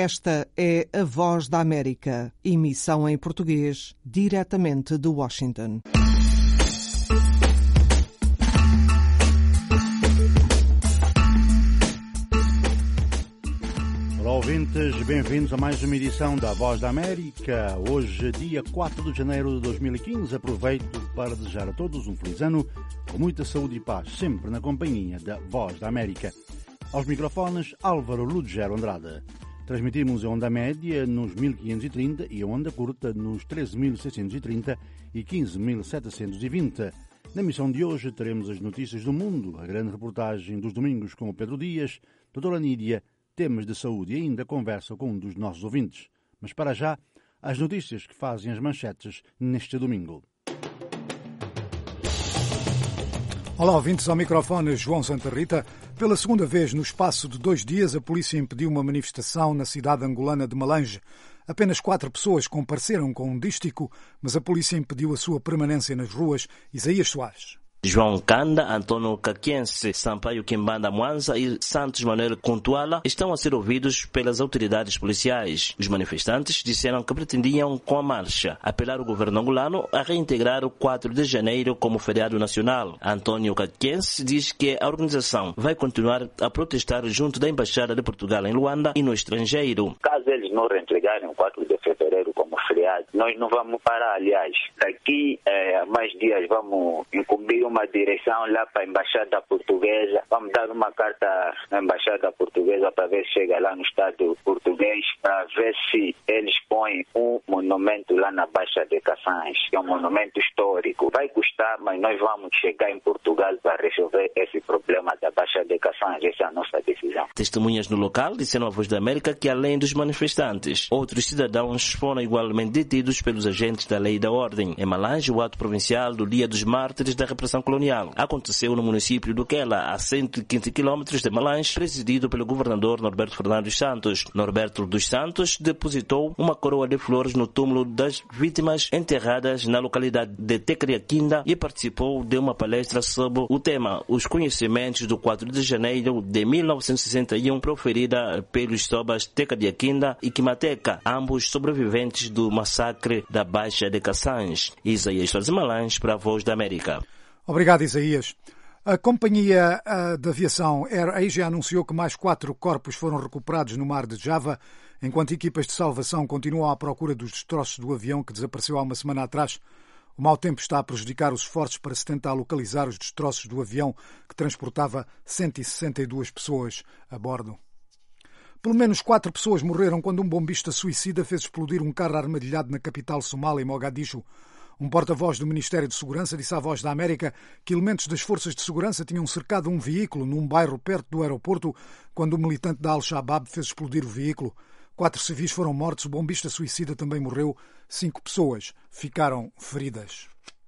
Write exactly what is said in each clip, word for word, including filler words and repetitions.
Esta é a Voz da América, emissão em português, diretamente de Washington. Olá, ouvintes, bem-vindos a mais uma edição da Voz da América. Hoje, dia quatro de janeiro de dois mil e quinze, aproveito para desejar a todos um feliz ano, com muita saúde e paz, sempre na companhia da Voz da América. Aos microfones, Álvaro Ludgero Andrade. Transmitimos a onda média nos mil quinhentos e trinta e a onda curta nos treze mil seiscentos e trinta e quinze mil setecentos e vinte. Na emissão de hoje teremos as notícias do mundo, a grande reportagem dos domingos com o Pedro Dias, doutora Nídia, temas de saúde e ainda conversa com um dos nossos ouvintes. Mas para já, as notícias que fazem as manchetes neste domingo. Olá, ouvintes, ao microfone João Santa Rita. Pela segunda vez no espaço de dois dias, a polícia impediu uma manifestação na cidade angolana de Malange. Apenas quatro pessoas compareceram com um dístico, mas a polícia impediu a sua permanência nas ruas. Isaías Soares. João Kanda, Antônio Kakiense, Sampaio Kimbanda Mwanza e Santos Manuel Contuala estão a ser ouvidos pelas autoridades policiais. Os manifestantes disseram que pretendiam, com a marcha, apelar o governo angolano a reintegrar o quatro de janeiro como feriado nacional. Antônio Kakiense diz que a organização vai continuar a protestar junto da Embaixada de Portugal em Luanda e no estrangeiro. Caso eles não reintegrarem o quatro de fevereiro como feriado, nós não vamos parar, aliás. Daqui eh, a mais dias vamos incumbir uma uma direção lá para a Embaixada Portuguesa. Vamos dar uma carta à Embaixada Portuguesa para ver se chega lá no Estado português, para ver se eles põem um monumento lá na Baixa de Cassange, que é um monumento histórico. Vai custar, mas nós vamos chegar em Portugal para resolver esse problema da Baixa de Cassange. Essa é a nossa decisão. Testemunhas no local disseram à Voz da América que, além dos manifestantes, outros cidadãos foram igualmente detidos pelos agentes da lei e da ordem. Em Malange, o ato provincial do Dia dos Mártires da Repressão Colonial aconteceu no município do Quela, a cento e quinze quilômetros de Malange, presidido pelo governador Norberto Fernando dos Santos. Norberto dos Santos depositou uma coroa de flores no túmulo das vítimas enterradas na localidade de Tecariaquinda e participou de uma palestra sobre o tema Os Conhecimentos do quatro de janeiro de mil novecentos e sessenta e um, proferida pelos sobas Tecariaquinda e Quimateca, ambos sobreviventes do massacre da Baixa de Cassange. Isaías Soares Malange para a Voz da América. Obrigado, Isaías. A companhia de aviação AirAsia anunciou que mais quatro corpos foram recuperados no mar de Java, enquanto equipas de salvação continuam à procura dos destroços do avião que desapareceu há uma semana atrás. O mau tempo está a prejudicar os esforços para se tentar localizar os destroços do avião que transportava cento e sessenta e duas pessoas a bordo. Pelo menos quatro pessoas morreram quando um bombista suicida fez explodir um carro armadilhado na capital somália, Mogadishu. Um porta-voz do Ministério de Segurança disse à Voz da América que elementos das forças de segurança tinham cercado um veículo num bairro perto do aeroporto quando o militante da Al-Shabaab fez explodir o veículo. Quatro civis foram mortos, o bombista suicida também morreu, cinco pessoas ficaram feridas.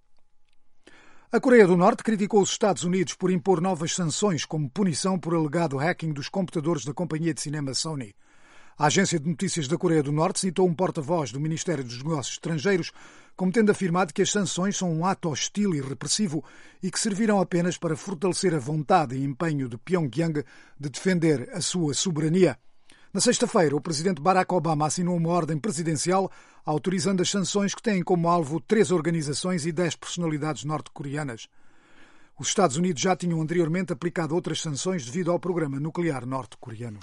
A Coreia do Norte criticou os Estados Unidos por impor novas sanções como punição por alegado hacking dos computadores da companhia de cinema Sony. A agência de notícias da Coreia do Norte citou um porta-voz do Ministério dos Negócios Estrangeiros como tendo afirmado que as sanções são um ato hostil e repressivo e que serviram apenas para fortalecer a vontade e empenho de Pyongyang de defender a sua soberania. Na sexta-feira, o presidente Barack Obama assinou uma ordem presidencial autorizando as sanções que têm como alvo três organizações e dez personalidades norte-coreanas. Os Estados Unidos já tinham anteriormente aplicado outras sanções devido ao programa nuclear norte-coreano.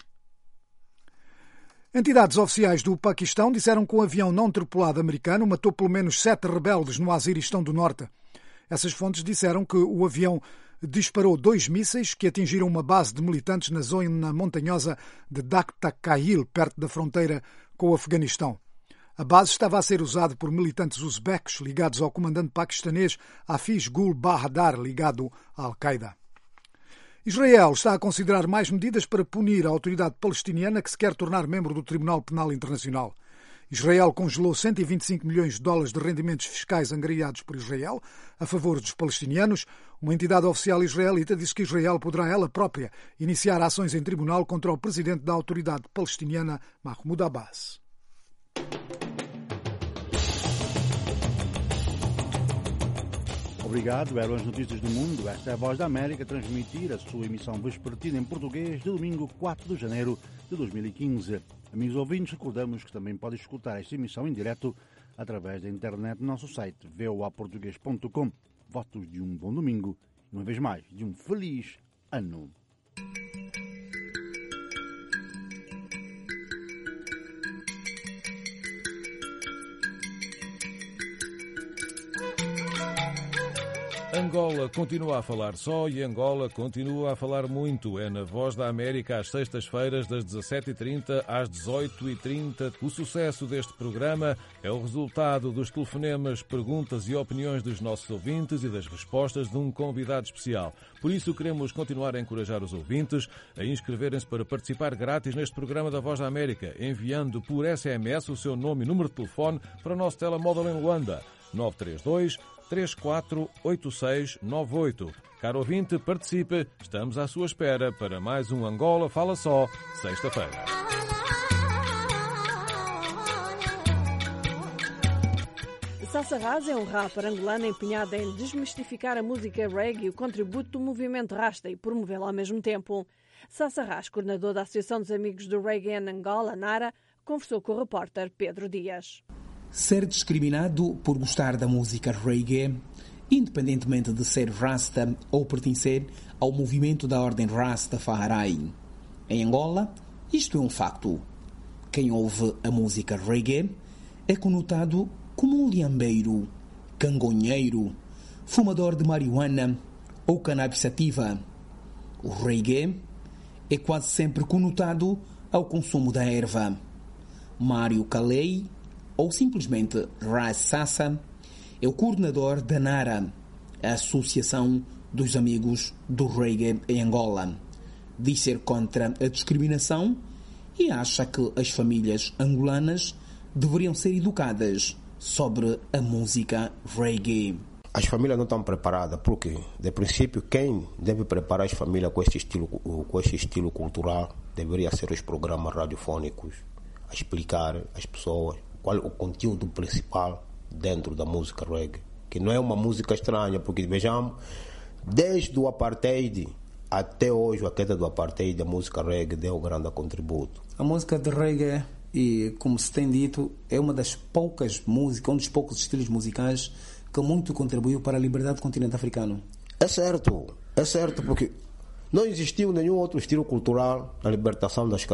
Entidades oficiais do Paquistão disseram que um avião não tripulado americano matou pelo menos sete rebeldes no Azeristão do Norte. Essas fontes disseram que o avião disparou dois mísseis que atingiram uma base de militantes na zona montanhosa de Dakhtakail, perto da fronteira com o Afeganistão. A base estava a ser usada por militantes uzbecos ligados ao comandante paquistanês Hafiz Gul Bahadur, ligado à Al-Qaeda. Israel está a considerar mais medidas para punir a autoridade palestiniana que se quer tornar membro do Tribunal Penal Internacional. Israel congelou cento e vinte e cinco milhões de dólares de rendimentos fiscais angariados por Israel a favor dos palestinianos. Uma entidade oficial israelita disse que Israel poderá ela própria iniciar ações em tribunal contra o presidente da autoridade palestiniana, Mahmoud Abbas. obrigado. Eram as notícias do mundo. Esta é a Voz da América, transmitir a sua emissão vespertina em português de domingo quatro de janeiro de dois mil e quinze. Amigos ouvintes, recordamos que também podem escutar esta emissão em direto através da internet no nosso site v o a português ponto com. Votos de um bom domingo e, uma vez mais, de um feliz ano. Angola continua a falar só e Angola continua a falar muito. É na Voz da América às sextas-feiras das dezassete e trinta às dezoito e trinta. O sucesso deste programa é o resultado dos telefonemas, perguntas e opiniões dos nossos ouvintes e das respostas de um convidado especial. Por isso queremos continuar a encorajar os ouvintes a inscreverem-se para participar grátis neste programa da Voz da América, enviando por S M S o seu nome e número de telefone para o nosso telemóvel em Luanda, nove três dois, três quatro oito seis nove oito. Caro ouvinte, participe. Estamos à sua espera para mais um Angola Fala Só, sexta-feira. Salsa Ras é um rapper angolano empenhado em desmistificar a música reggae e o contributo do movimento Rasta e promovê-la ao mesmo tempo. Salsa Ras, coordenador da Associação dos Amigos do Reggae em Angola, NARA, conversou com o repórter Pedro Dias. Ser discriminado por gostar da música reggae, independentemente de ser Rasta ou pertencer ao movimento da ordem Rastafari. Em Angola, isto é um facto. Quem ouve a música reggae é conotado como um liambeiro, cangonheiro, fumador de marihuana ou cannabis sativa. O reggae é quase sempre conotado ao consumo da erva. Mário Calei, ou simplesmente Ras Sassa, é o coordenador da NARA, a Associação dos Amigos do Reggae em Angola. Diz ser contra a discriminação e acha que as famílias angolanas deveriam ser educadas sobre a música reggae. As famílias não estão preparadas, porque, de princípio, quem deve preparar as famílias com este estilo, com este estilo cultural deveria ser os programas radiofónicos, a explicar às pessoas qual é o conteúdo principal dentro da música reggae, que não é uma música estranha, porque vejamos, desde o apartheid até hoje, a queda do apartheid, a música reggae deu um grande contributo. A música de reggae, e como se tem dito, é uma das poucas músicas, um dos poucos estilos musicais que muito contribuiu para a liberdade do continente africano. É certo, é certo, porque não existiu nenhum outro estilo cultural na libertação da,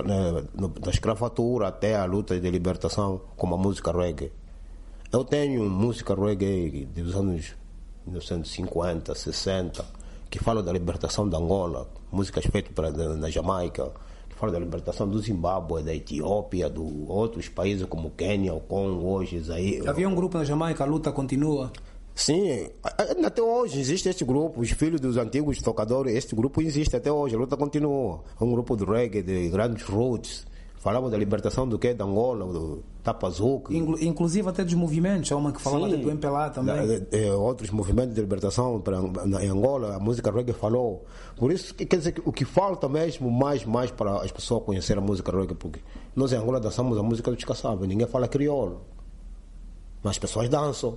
da escravatura até a luta de libertação como a música reggae. Eu tenho música reggae dos anos mil novecentos e cinquenta, sessenta, que fala da libertação da Angola, músicas feitas para, na Jamaica, que fala da libertação do Zimbábue, da Etiópia, de outros países como Quênia, o Congo, hoje, Zaire. Havia um grupo na Jamaica, a luta continua. Sim, até hoje existe este grupo, os filhos dos antigos tocadores, este grupo existe até hoje, a luta continua. É um grupo de reggae, de grandes roots, falavam da libertação do que? Da Angola, do Tapazuca. Inclu- inclusive até dos movimentos, há uma que falava até do M P L A também. Da, de, de, outros movimentos de libertação para, na, em Angola, a música reggae falou. Por isso, quer dizer que o que falta mesmo, mais, mais para as pessoas conhecerem a música reggae, porque nós em Angola dançamos a música dos caçados, ninguém fala crioulo, mas as pessoas dançam.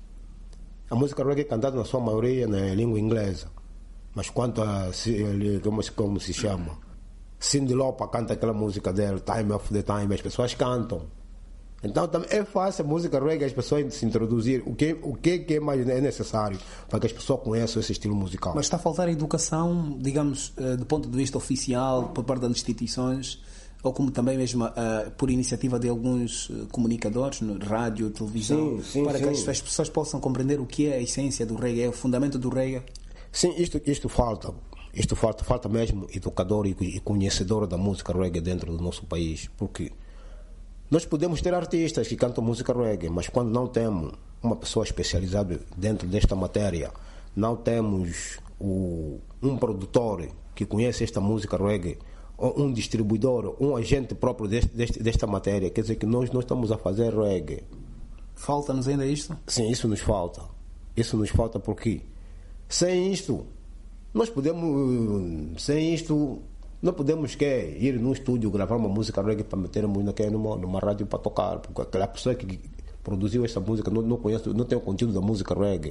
A música reggae é cantada na sua maioria na língua inglesa. Mas quanto a como, como se chama, Cyndi Lauper canta aquela música dela, Time of the Time, as pessoas cantam. Então também é fácil a música reggae as pessoas se introduzir. O que, o que, que é mais é necessário para que as pessoas conheçam esse estilo musical? Mas está a faltar educação, digamos, do ponto de vista oficial, por parte das instituições, ou como também mesmo uh, por iniciativa de alguns uh, comunicadores, no rádio, televisão, sim, sim, para sim. que as pessoas possam compreender o que é a essência do reggae, o fundamento do reggae? Sim, isto, isto falta. Isto falta, falta mesmo educador e, e conhecedor da música reggae dentro do nosso país, porque nós podemos ter artistas que cantam música reggae, mas quando não temos uma pessoa especializada dentro desta matéria, não temos o, um produtor que conhece esta música reggae, um distribuidor, um agente próprio deste, deste, desta matéria, quer dizer que nós não estamos a fazer reggae. Falta-nos ainda isto? Sim, isso nos falta. Isso nos falta porque sem isto, nós podemos, sem isto, não podemos quer, ir num estúdio gravar uma música reggae para meter numa, numa rádio para tocar, porque aquela pessoa que produziu esta música não, não conhece, não tem o conteúdo da música reggae.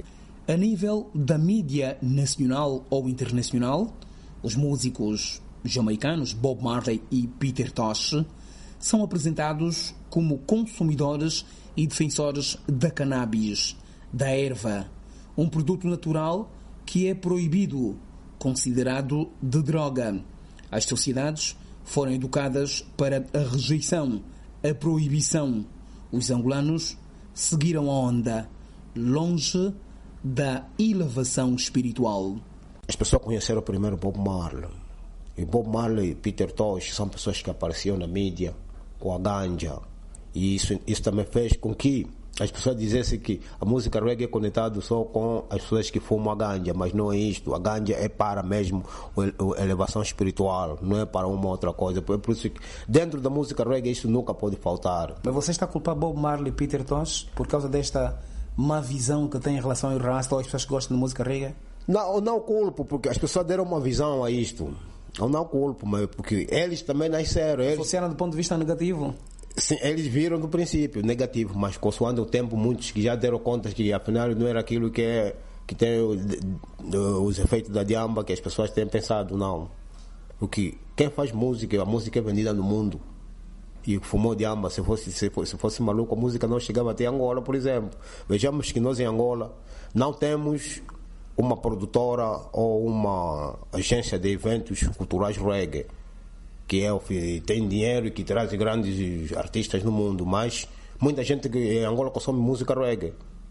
A nível da mídia nacional ou internacional, os músicos jamaicanos Bob Marley e Peter Tosh são apresentados como consumidores e defensores da cannabis, da erva, um produto natural que é proibido, considerado de droga. As sociedades foram educadas para a rejeição, a proibição. Os angolanos seguiram a onda, longe da elevação espiritual. As pessoas conheceram primeiro Bob Marley. E Bob Marley e Peter Tosh são pessoas que apareciam na mídia com a ganja. E isso, isso também fez com que as pessoas dissessem que a música reggae é conectada só com as pessoas que fumam a ganja, mas não é isto. A ganja é para mesmo a elevação espiritual, não é para uma outra coisa. É por isso que dentro da música reggae isso nunca pode faltar. Mas você está a culpar Bob Marley e Peter Tosh por causa desta má visão que tem em relação ao Rasta ou as pessoas que gostam de música reggae? Não, eu não culpo, porque as pessoas deram uma visão a isto. Eu não culpo, mas porque eles também nasceram. Eles associaram do ponto de vista negativo? Sim, eles viram do princípio negativo, mas consoante o tempo, muitos que já deram conta que afinal não era aquilo que, é, que tem os efeitos da diamba que as pessoas têm pensado, não. Porque quem faz música, a música é vendida no mundo. E fumou diamba, se fosse, se fosse, se fosse maluco, a música não chegava até Angola, por exemplo. Vejamos que nós em Angola não temos uma produtora ou uma agência de eventos culturais reggae, que é, tem dinheiro e que traz grandes artistas no mundo, mas muita gente que em Angola consome música reggae.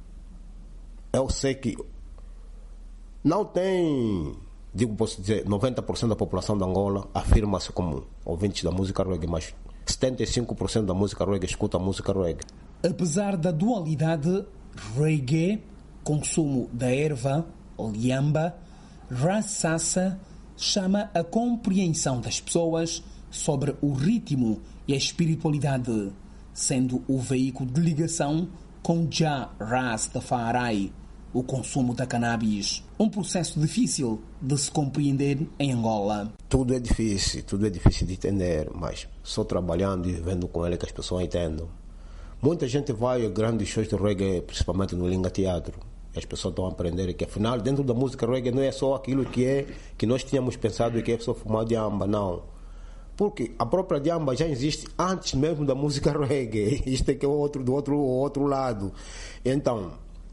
Eu sei que não tem, digo, posso dizer, noventa por cento da população de Angola afirma-se como ouvintes da música reggae, mas setenta e cinco por cento da música reggae escuta a música reggae. Apesar da dualidade reggae, consumo da erva, ou liamba, Rassassa chama a compreensão das pessoas sobre o ritmo e a espiritualidade, sendo o veículo de ligação com Jah Rastafari, o consumo da cannabis. Um processo difícil de se compreender em Angola. Tudo é difícil, tudo é difícil de entender, mas só trabalhando e vendo com ele que as pessoas entendam. Muita gente vai a grandes shows de reggae, principalmente no Linga Teatro. As pessoas estão a aprender que afinal dentro da música reggae não é só aquilo que é que nós tínhamos pensado que é só fumar diamba, não. Porque a própria diamba já existe antes mesmo da música reggae. Isto é que é outro, do outro, outro lado. Então,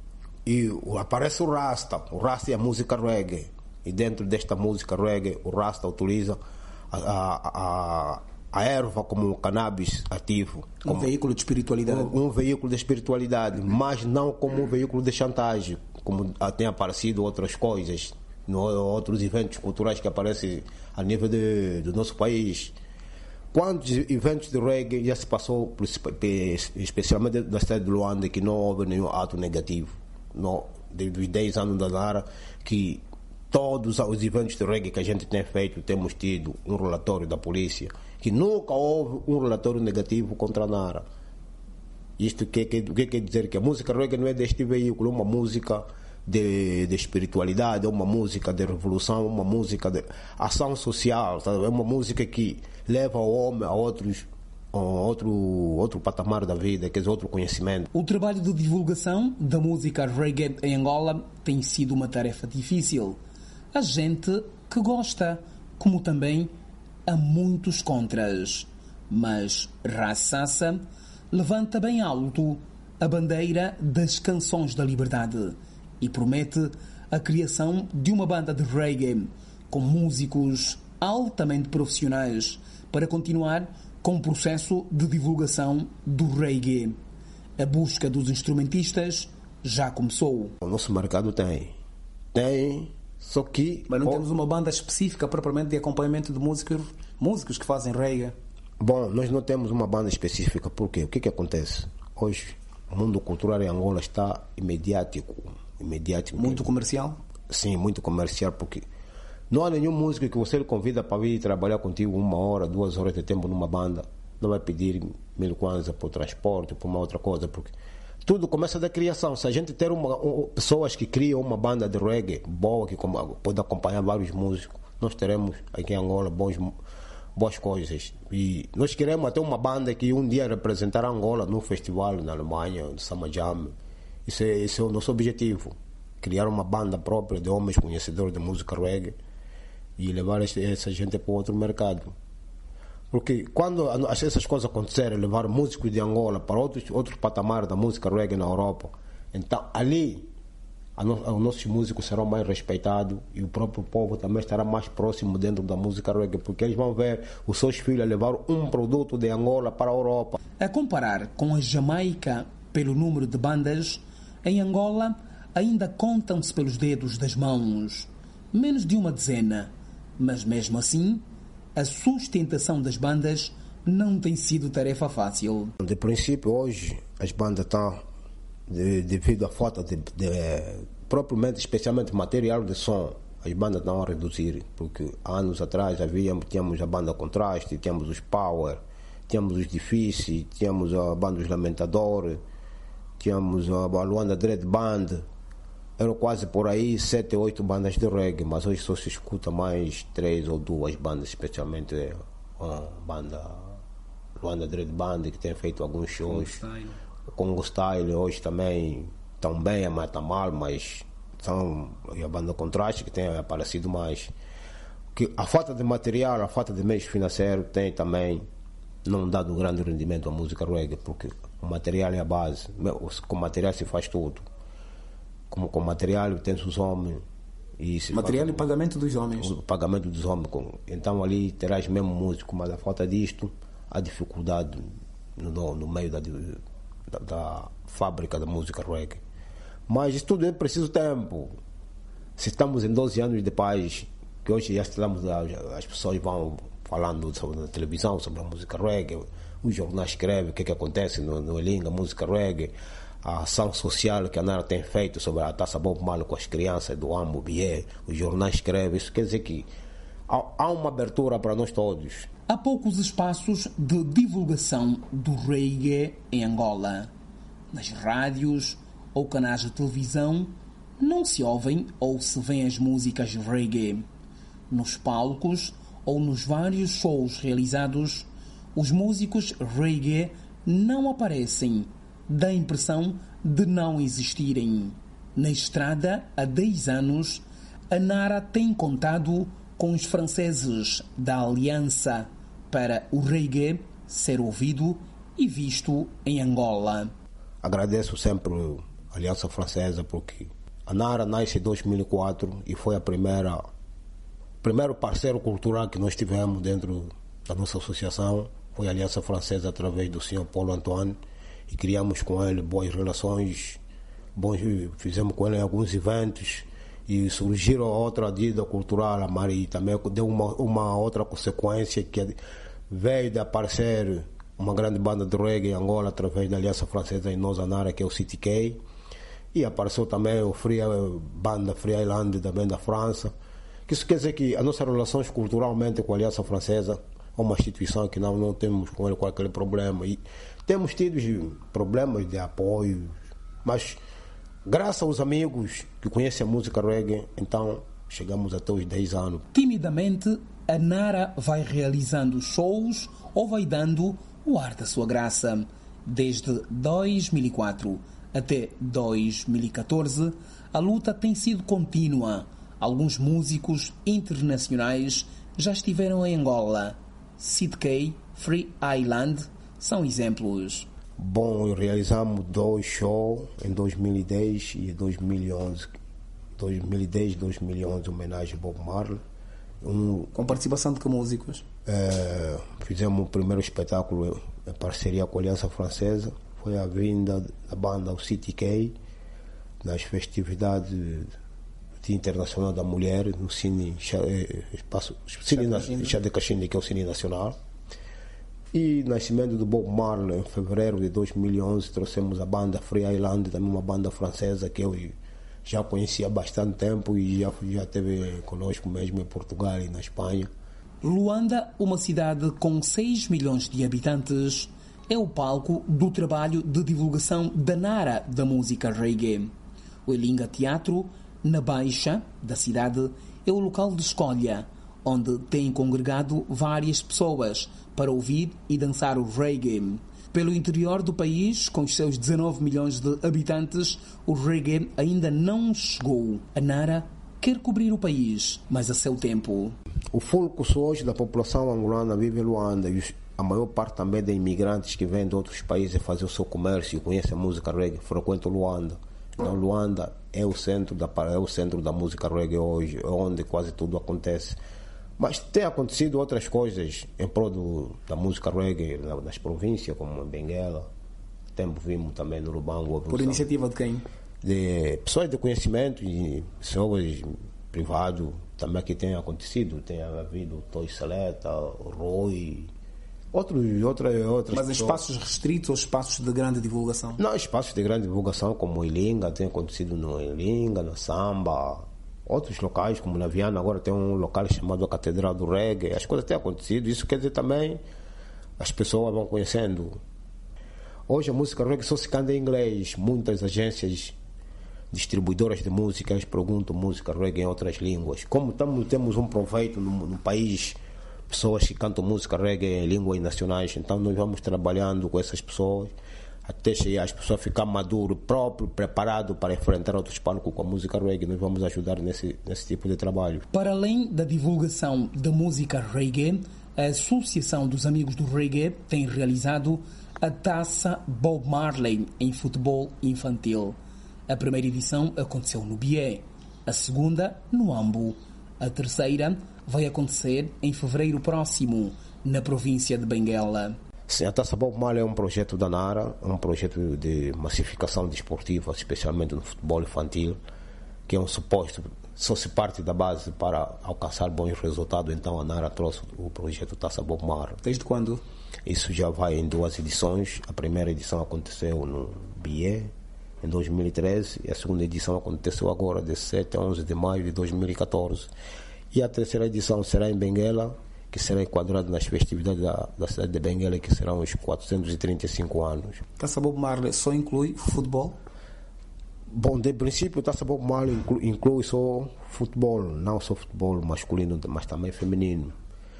e aparece o Rasta. O Rasta é a música reggae. E dentro desta música reggae, o Rasta utiliza a, a, a, a erva como um cannabis ativo. Um veículo de espiritualidade. Um, um veículo de espiritualidade, mas não como um veículo de chantagem, como tem aparecido outras coisas, no, outros eventos culturais que aparecem a nível de, do nosso país. Quantos eventos de reggae já se passou, especialmente da cidade de Luanda, que não houve nenhum ato negativo? No, dos dez anos da Nara, que todos os eventos de reggae que a gente tem feito, temos tido um relatório da polícia, que nunca houve um relatório negativo contra a Nara. Isto que, que, que quer dizer que a música reggae não é deste veículo, é uma música de, de espiritualidade, é uma música de revolução, é uma música de ação social, sabe? É uma música que leva o homem a outros Outro, outro patamar da vida, quer dizer, outro conhecimento. O trabalho de divulgação da música reggae em Angola tem sido uma tarefa difícil. Há gente que gosta, como também há muitos contras. Mas Rassassa levanta bem alto a bandeira das canções da liberdade e promete a criação de uma banda de reggae com músicos altamente profissionais para continuar com o processo de divulgação do reggae. A busca dos instrumentistas já começou. O nosso mercado tem. Tem, só que... Mas não oh, temos uma banda específica propriamente de acompanhamento de músicos, músicos que fazem reggae? Bom, nós não temos uma banda específica. Por quê? O que que acontece? Hoje, o mundo cultural em Angola está imediático. imediático muito mesmo. Comercial? Sim, muito comercial, porque não há nenhum músico que você lhe convida para vir trabalhar contigo uma hora, duas horas de tempo numa banda. Não vai pedir mil kwanza por transporte, por uma outra coisa, porque tudo começa da criação. Se a gente ter uma, um, pessoas que criam uma banda de reggae boa, que pode acompanhar vários músicos, nós teremos aqui em Angola bons, boas coisas. E nós queremos até uma banda que um dia representará Angola num festival na Alemanha, no Summer Jam. Isso é, esse é o nosso objetivo. criar uma banda própria de homens conhecedores de música reggae e levar essa gente para outro mercado. Porque quando essas coisas acontecerem, levar músicos de Angola para outros, outros patamares da música reggae na Europa, então ali os nossos músicos serão mais respeitados e o próprio povo também estará mais próximo dentro da música reggae, porque eles vão ver os seus filhos levar um produto de Angola para a Europa. A comparar com a Jamaica pelo número de bandas, em Angola ainda contam-se pelos dedos das mãos, menos de uma dezena, mas mesmo assim a sustentação das bandas não tem sido tarefa fácil. De princípio, hoje as bandas estão, de, devido à falta de, de, propriamente, especialmente material de som, as bandas estão a reduzir, porque anos atrás havia, tínhamos a banda Contraste, tínhamos os Power, tínhamos os Difíceis, tínhamos a banda Os Lamentadores, tínhamos a Luanda Dread Band. Eram quase por aí sete, oito bandas de reggae, mas hoje só se escuta mais três ou duas bandas, especialmente a banda Luanda Dread Band, que tem feito alguns shows. O Congo Style hoje também estão bem, mas está mal, mas são a banda Contraste que tem aparecido mais. Que a falta de material, a falta de meios financeiros tem também não dado grande rendimento à música reggae, porque o material é a base, com material se faz tudo. Como com material tem os homens e material e pagamento dos homens. O pagamento dos homens. Então ali terás mesmo músico, mas a falta disto, há dificuldade no, no meio da, da, da fábrica da música reggae. Mas isso tudo é preciso tempo. Se estamos em doze anos de paz, que hoje já estamos, as pessoas vão falando sobre, na televisão sobre a música reggae, os jornais escrevem o que, é que acontece no, no Elinga, a música reggae, a ação social que a Nara tem feito sobre a taça Bob Marley com as crianças do Ambo, Bié, os jornais escrevem, isso quer dizer que há, há uma abertura para nós todos. Há poucos espaços de divulgação do reggae em Angola. Nas rádios ou canais de televisão não se ouvem ou se vêem as músicas reggae. Nos palcos ou nos vários shows realizados, os músicos reggae não aparecem. Dá a impressão de não existirem. Na estrada, há dez anos, a Nara tem contado com os franceses da Aliança para o reggae ser ouvido e visto em Angola. Agradeço sempre a Aliança Francesa, porque a Nara nasce em dois mil e quatro e foi a primeira primeiro parceiro cultural que nós tivemos dentro da nossa associação. Foi a Aliança Francesa através do senhor Paulo Antoine. E criamos com ele boas relações, bons, fizemos com ele alguns eventos e surgiram outra dívida cultural, a Mari também deu uma, uma outra consequência que veio de aparecer uma grande banda de reggae em Angola através da Aliança Francesa em Nova Nara, que é o City K, e apareceu também o Free, a banda Free Island também da França. Isso quer dizer que as nossas relações culturalmente com a Aliança Francesa é uma instituição que não, não temos com ele qualquer problema. E temos tido problemas de apoio, mas graças aos amigos que conhecem a música reggae, então chegamos até os dez anos. Timidamente, a Nara vai realizando shows ou vai dando o ar da sua graça. Desde dois mil e quatro até dois mil e catorze, a luta tem sido contínua. Alguns músicos internacionais já estiveram em Angola. Sid K, Free Island são exemplos. Bom, realizamos dois shows em dois mil e dez e dois mil e onze. dois mil e dez e dois mil e onze, homenagem a Bob Marley. Um, Com participação de que músicos? É, fizemos o primeiro espetáculo em parceria com a Aliança Francesa. Foi a vinda da banda o City K nas festividades Dia Internacional da Mulher no Cine Espaço Cine Chá de Caxinde, que é o Cine Nacional. E nascimento do Bob Marley em fevereiro de dois mil e onze, trouxemos a banda Free Island, também uma banda francesa que eu já conhecia há bastante tempo e já, já esteve conosco mesmo em Portugal e na Espanha. Luanda, uma cidade com seis milhões de habitantes, é o palco do trabalho de divulgação da Nara da música reggae. O Elinga Teatro, na Baixa da cidade, é o local de escolha, onde tem congregado várias pessoas para ouvir e dançar o reggae. Pelo interior do país, com os seus dezanove milhões de habitantes, o reggae ainda não chegou. A Nara quer cobrir o país, mas a seu tempo. O fluxo hoje da população angolana vive em Luanda e a maior parte também de imigrantes que vêm de outros países fazer o seu comércio e conhecem a música reggae frequentam Luanda. Então, Luanda é o centro da, é o centro da música reggae hoje, é onde quase tudo acontece. Mas tem acontecido outras coisas em prol do, da música reggae nas províncias, como em Benguela. Tempo vimos também no Lubango. Por iniciativa de quem? De pessoas de conhecimento, de pessoas privadas também que tem acontecido. Tem havido o Toy Seleta, o Roy, outros, outras, outras Mas em pessoas. espaços restritos ou espaços de grande divulgação? Não, espaços de grande divulgação, como Ilinga, tem acontecido no Ilinga, no Samba. Outros locais, como na Viana, agora tem um local chamado a Catedral do Reggae. As coisas têm acontecido. Isso quer dizer também as pessoas vão conhecendo. Hoje a música reggae só se canta em inglês. Muitas agências distribuidoras de músicas perguntam música reggae em outras línguas. Como tamo, temos um proveito no, no país, pessoas que cantam música reggae em línguas nacionais, então nós vamos trabalhando com essas pessoas até chegar as pessoas ficar maduro, próprio, preparado para enfrentar outros palcos com a música reggae. Nós vamos ajudar nesse, nesse tipo de trabalho. Para além da divulgação da música reggae, a Associação dos Amigos do Reggae tem realizado a Taça Bob Marley em futebol infantil. A primeira edição aconteceu no Bié, a segunda no Ambo. A terceira vai acontecer em fevereiro próximo, na província de Benguela. Sim, a Taça Bob Marley é um projeto da Nara, é um projeto de massificação desportiva, especialmente no futebol infantil, que é um suposto, só se parte da base para alcançar bons resultados. Então a Nara trouxe o projeto Taça Bob Marley. Desde quando? Isso já vai em duas edições. A primeira edição aconteceu no Bié, em dois mil e treze, e a segunda edição aconteceu agora, de sete a onze de maio de dois mil e catorze. E a terceira edição será em Benguela, que será enquadrado nas festividades da, da cidade de Benguela, que serão os quatrocentos e trinta e cinco anos. Taça Bob Marley só inclui futebol? Bom, de princípio, Taça Bob Marley inclui, inclui só futebol, não só futebol masculino, mas também feminino.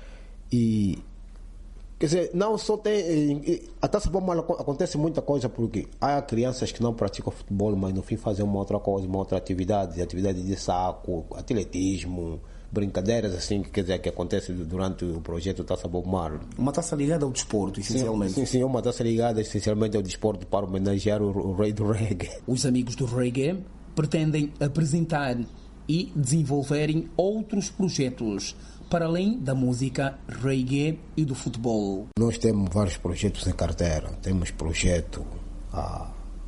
E, quer dizer, não só tem... A Taça Bob Marley acontece muita coisa, porque há crianças que não praticam futebol, mas no fim fazem uma outra coisa, uma outra atividade, atividade de saco, atletismo, brincadeiras assim, quer dizer, que acontece durante o projeto Taça Bob Marley. Uma taça ligada ao desporto, essencialmente. Sim, sim, sim, uma taça ligada essencialmente ao desporto para homenagear o, o rei do reggae. Os Amigos do Reggae pretendem apresentar e desenvolverem outros projetos para além da música reggae e do futebol. Nós temos vários projetos em carteira. Temos projeto a,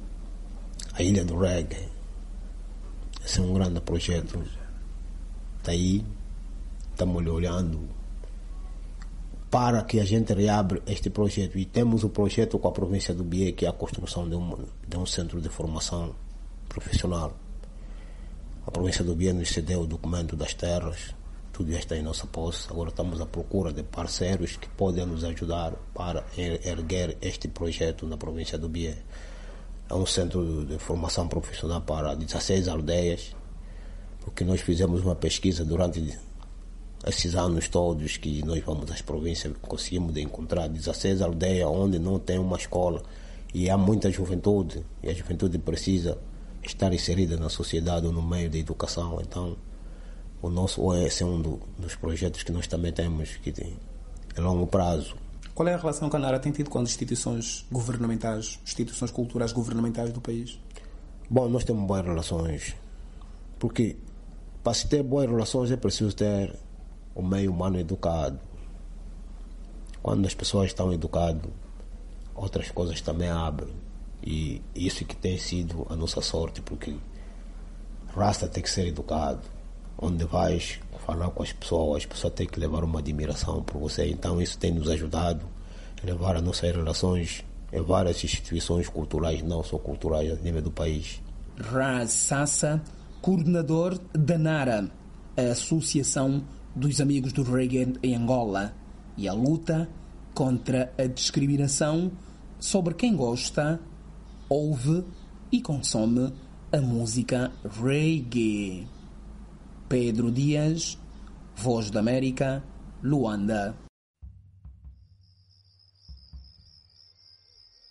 a Ilha do Reggae. Esse é um grande projeto. Daí estamos olhando para que a gente reabra este projeto. E temos um projeto com a província do Bié, que é a construção de um, de um centro de formação profissional. A província do Bié nos cedeu o documento das terras, tudo já está em nossa posse. Agora estamos à procura de parceiros que podem nos ajudar para erguer este projeto na província do Bié. É um centro de formação profissional para dezesseis aldeias, porque nós fizemos uma pesquisa durante esses anos todos que nós vamos às províncias, conseguimos encontrar dezesseis aldeias onde não tem uma escola, e há muita juventude, e a juventude precisa estar inserida na sociedade ou no meio da educação. Então o nosso O S é um do, dos projetos que nós também temos, que tem a longo prazo. Qual é a relação que a Nara tem tido com as instituições governamentais, instituições culturais governamentais do país? Bom, nós temos boas relações, porque para se ter boas relações é preciso ter o meio humano educado. Quando as pessoas estão educadas, outras coisas também abrem. E isso que tem sido a nossa sorte, porque Rasta tem que ser educado. Onde vais falar com as pessoas, as pessoas têm que levar uma admiração por você. Então isso tem nos ajudado a levar as nossas relações em várias instituições culturais, não só culturais, a nível do país. Raz Sassa, coordenador da Nara, a Associação dos Amigos do Reggae em Angola, e a luta contra a discriminação sobre quem gosta, ouve e consome a música reggae. Pedro Dias, Voz da América, Luanda.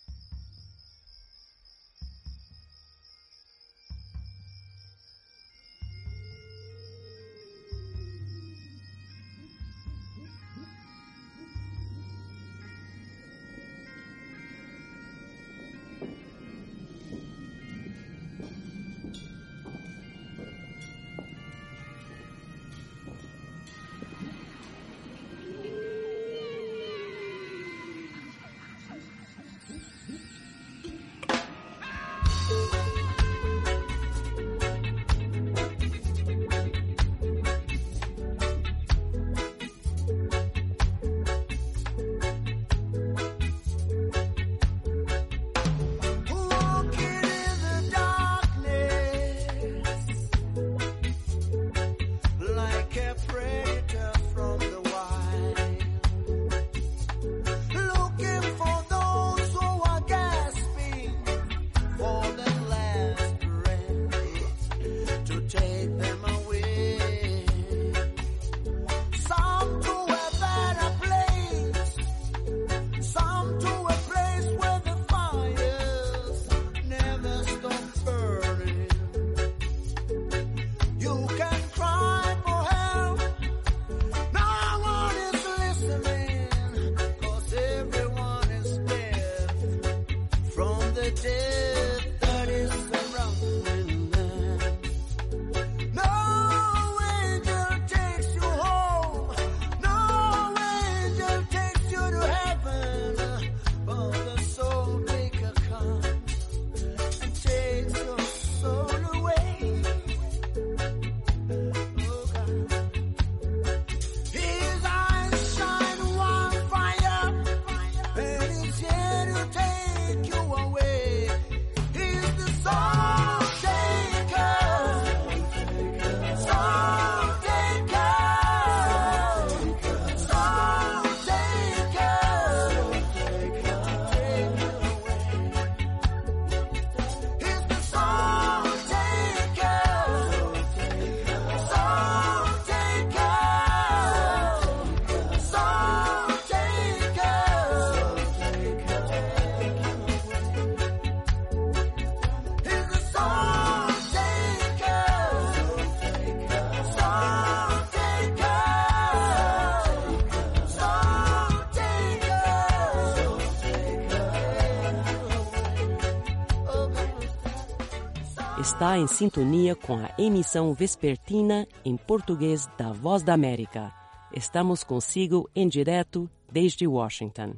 está em sintonia com a emissão vespertina em português da Voz da América. Estamos consigo em direto desde Washington.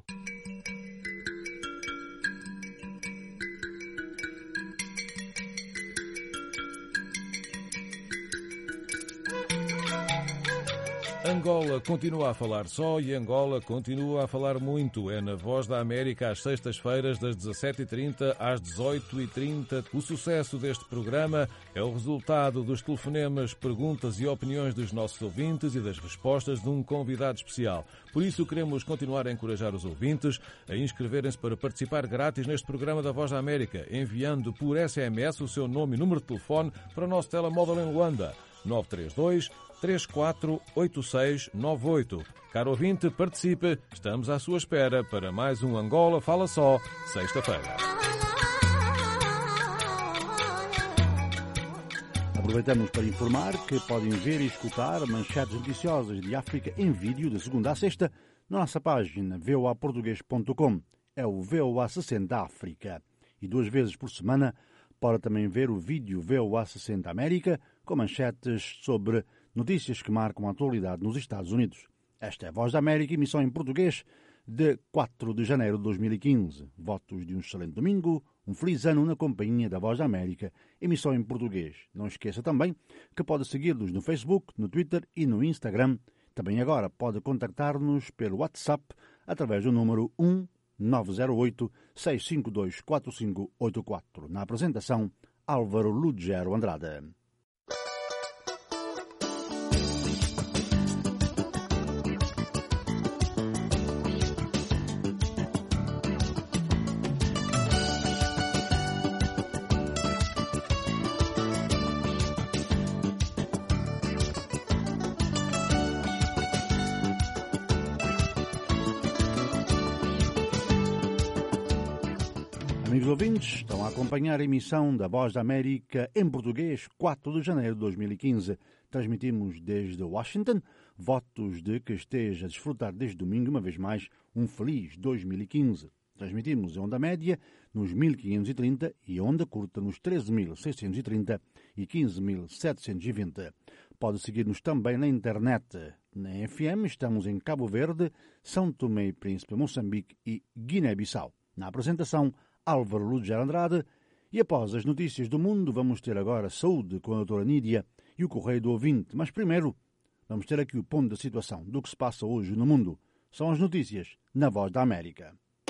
Angola continua a falar só e Angola continua a falar muito. É na Voz da América às sextas-feiras das dezassete e trinta às dezoito e trinta. O sucesso deste programa é o resultado dos telefonemas, perguntas e opiniões dos nossos ouvintes e das respostas de um convidado especial. Por isso queremos continuar a encorajar os ouvintes a inscreverem-se para participar grátis neste programa da Voz da América, enviando por S M S o seu nome e número de telefone para o nosso telemóvel em Luanda, nove três dois, três quatro oito seis nove oito. Caro ouvinte, participe. Estamos à sua espera para mais um Angola Fala Só, sexta-feira. Aproveitamos para informar que podem ver e escutar manchetes noticiosas de África em vídeo de segunda a sexta na nossa página v o a português ponto com. É o V O A sessenta África. E duas vezes por semana pode também ver o vídeo V O A sessenta América com manchetes sobre notícias que marcam a atualidade nos Estados Unidos. Esta é a Voz da América, emissão em português de quatro de janeiro de dois mil e quinze. Votos de um excelente domingo, um feliz ano na companhia da Voz da América, emissão em português. Não esqueça também que pode seguir-nos no Facebook, no Twitter e no Instagram. Também agora pode contactar-nos pelo WhatsApp através do número um nove zero oito, seis cinco dois, quatro cinco oito quatro. Na apresentação, Álvaro Lugero Andrade. Amigos ouvintes, estão a acompanhar a emissão da Voz da América em português, quatro de janeiro de dois mil e quinze. Transmitimos desde Washington. Votos de que esteja a desfrutar desde domingo, uma vez mais, um feliz dois mil e quinze. Transmitimos em onda média nos mil quinhentos e trinta e onda curta nos treze mil seiscentos e trinta e quinze mil setecentos e vinte. Pode seguir-nos também na internet. Na F M estamos em Cabo Verde, São Tomé e Príncipe, Moçambique e Guiné-Bissau. Na apresentação, Álvaro Lugero Andrade, e após as notícias do mundo vamos ter agora saúde com a doutora Nídia e o Correio do Ouvinte. Mas primeiro vamos ter aqui o ponto da situação do que se passa hoje no mundo. São as notícias na Voz da América.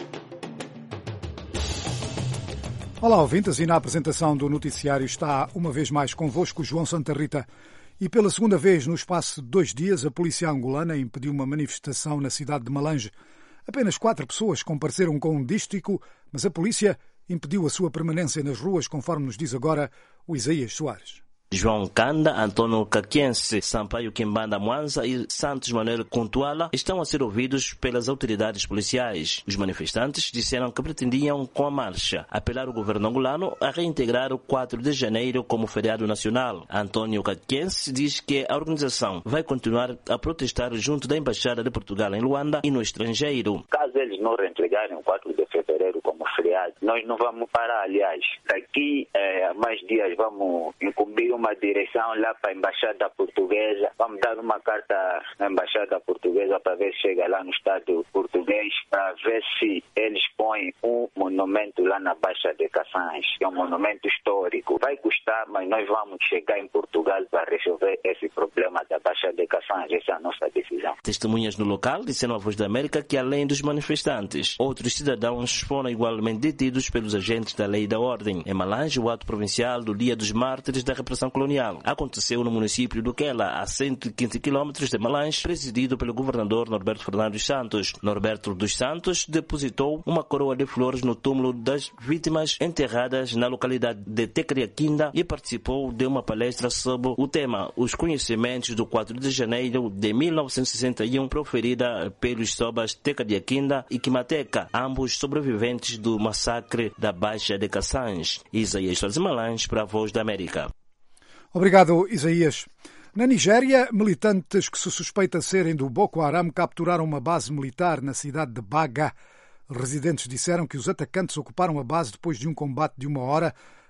Olá ouvintes, e na apresentação do noticiário está uma vez mais convosco João Santa Rita. E pela segunda vez no espaço de dois dias a polícia angolana impediu uma manifestação na cidade de Malange. Apenas quatro pessoas compareceram com um dístico, mas a polícia impediu a sua permanência nas ruas, conforme nos diz agora o Isaías Soares. João Kanda, Antônio Caquiense, Sampaio Quimbanda Mwanza e Santos Manuel Contuala estão a ser ouvidos pelas autoridades policiais. Os manifestantes disseram que pretendiam, com a marcha, apelar o governo angolano a reintegrar o quatro de janeiro como feriado nacional. Antônio Caquiense diz que a organização vai continuar a protestar junto da Embaixada de Portugal em Luanda e no estrangeiro. Caso eles não reintegrarem o quatro de fevereiro como feriado, nós não vamos parar, aliás. Daqui a é, mais dias vamos incumbir uma direção lá para a Embaixada Portuguesa. Vamos dar uma carta na Embaixada Portuguesa para ver se chega lá no Estado português, para ver se eles põem um monumento lá na Baixa de Cassange, que é um monumento histórico. Vai custar, mas nós vamos chegar em Portugal para resolver esse problema da Baixa de Cassange. Essa é a nossa decisão. Testemunhas no local disseram à Voz da América que, além dos manifestantes, outros cidadãos foram igualmente detidos pelos agentes da lei e da ordem. Em Malange, o ato provincial do Dia dos Mártires da Repressão Colonial aconteceu no município do Quela, a cento e quinze quilômetros de Malange, presidido pelo governador Norberto Fernando dos Santos. Norberto dos Santos depositou uma coroa de flores no túmulo das vítimas enterradas na localidade de Tecariaquinda e participou de uma palestra sobre o tema Os Conhecimentos do quatro de janeiro de mil novecentos e sessenta e um, proferida pelos sobas Tecariaquinda e Quimateca, ambos sobreviventes do massacre da Baixa de Cassange. Isaías Soares Malange para a Voz da América. Obrigado, Isaías. Na Nigéria, militantes que se suspeita serem do Boko Haram capturaram uma base militar na cidade de Baga. Residentes disseram que os atacantes ocuparam a base depois de um combate de uma hora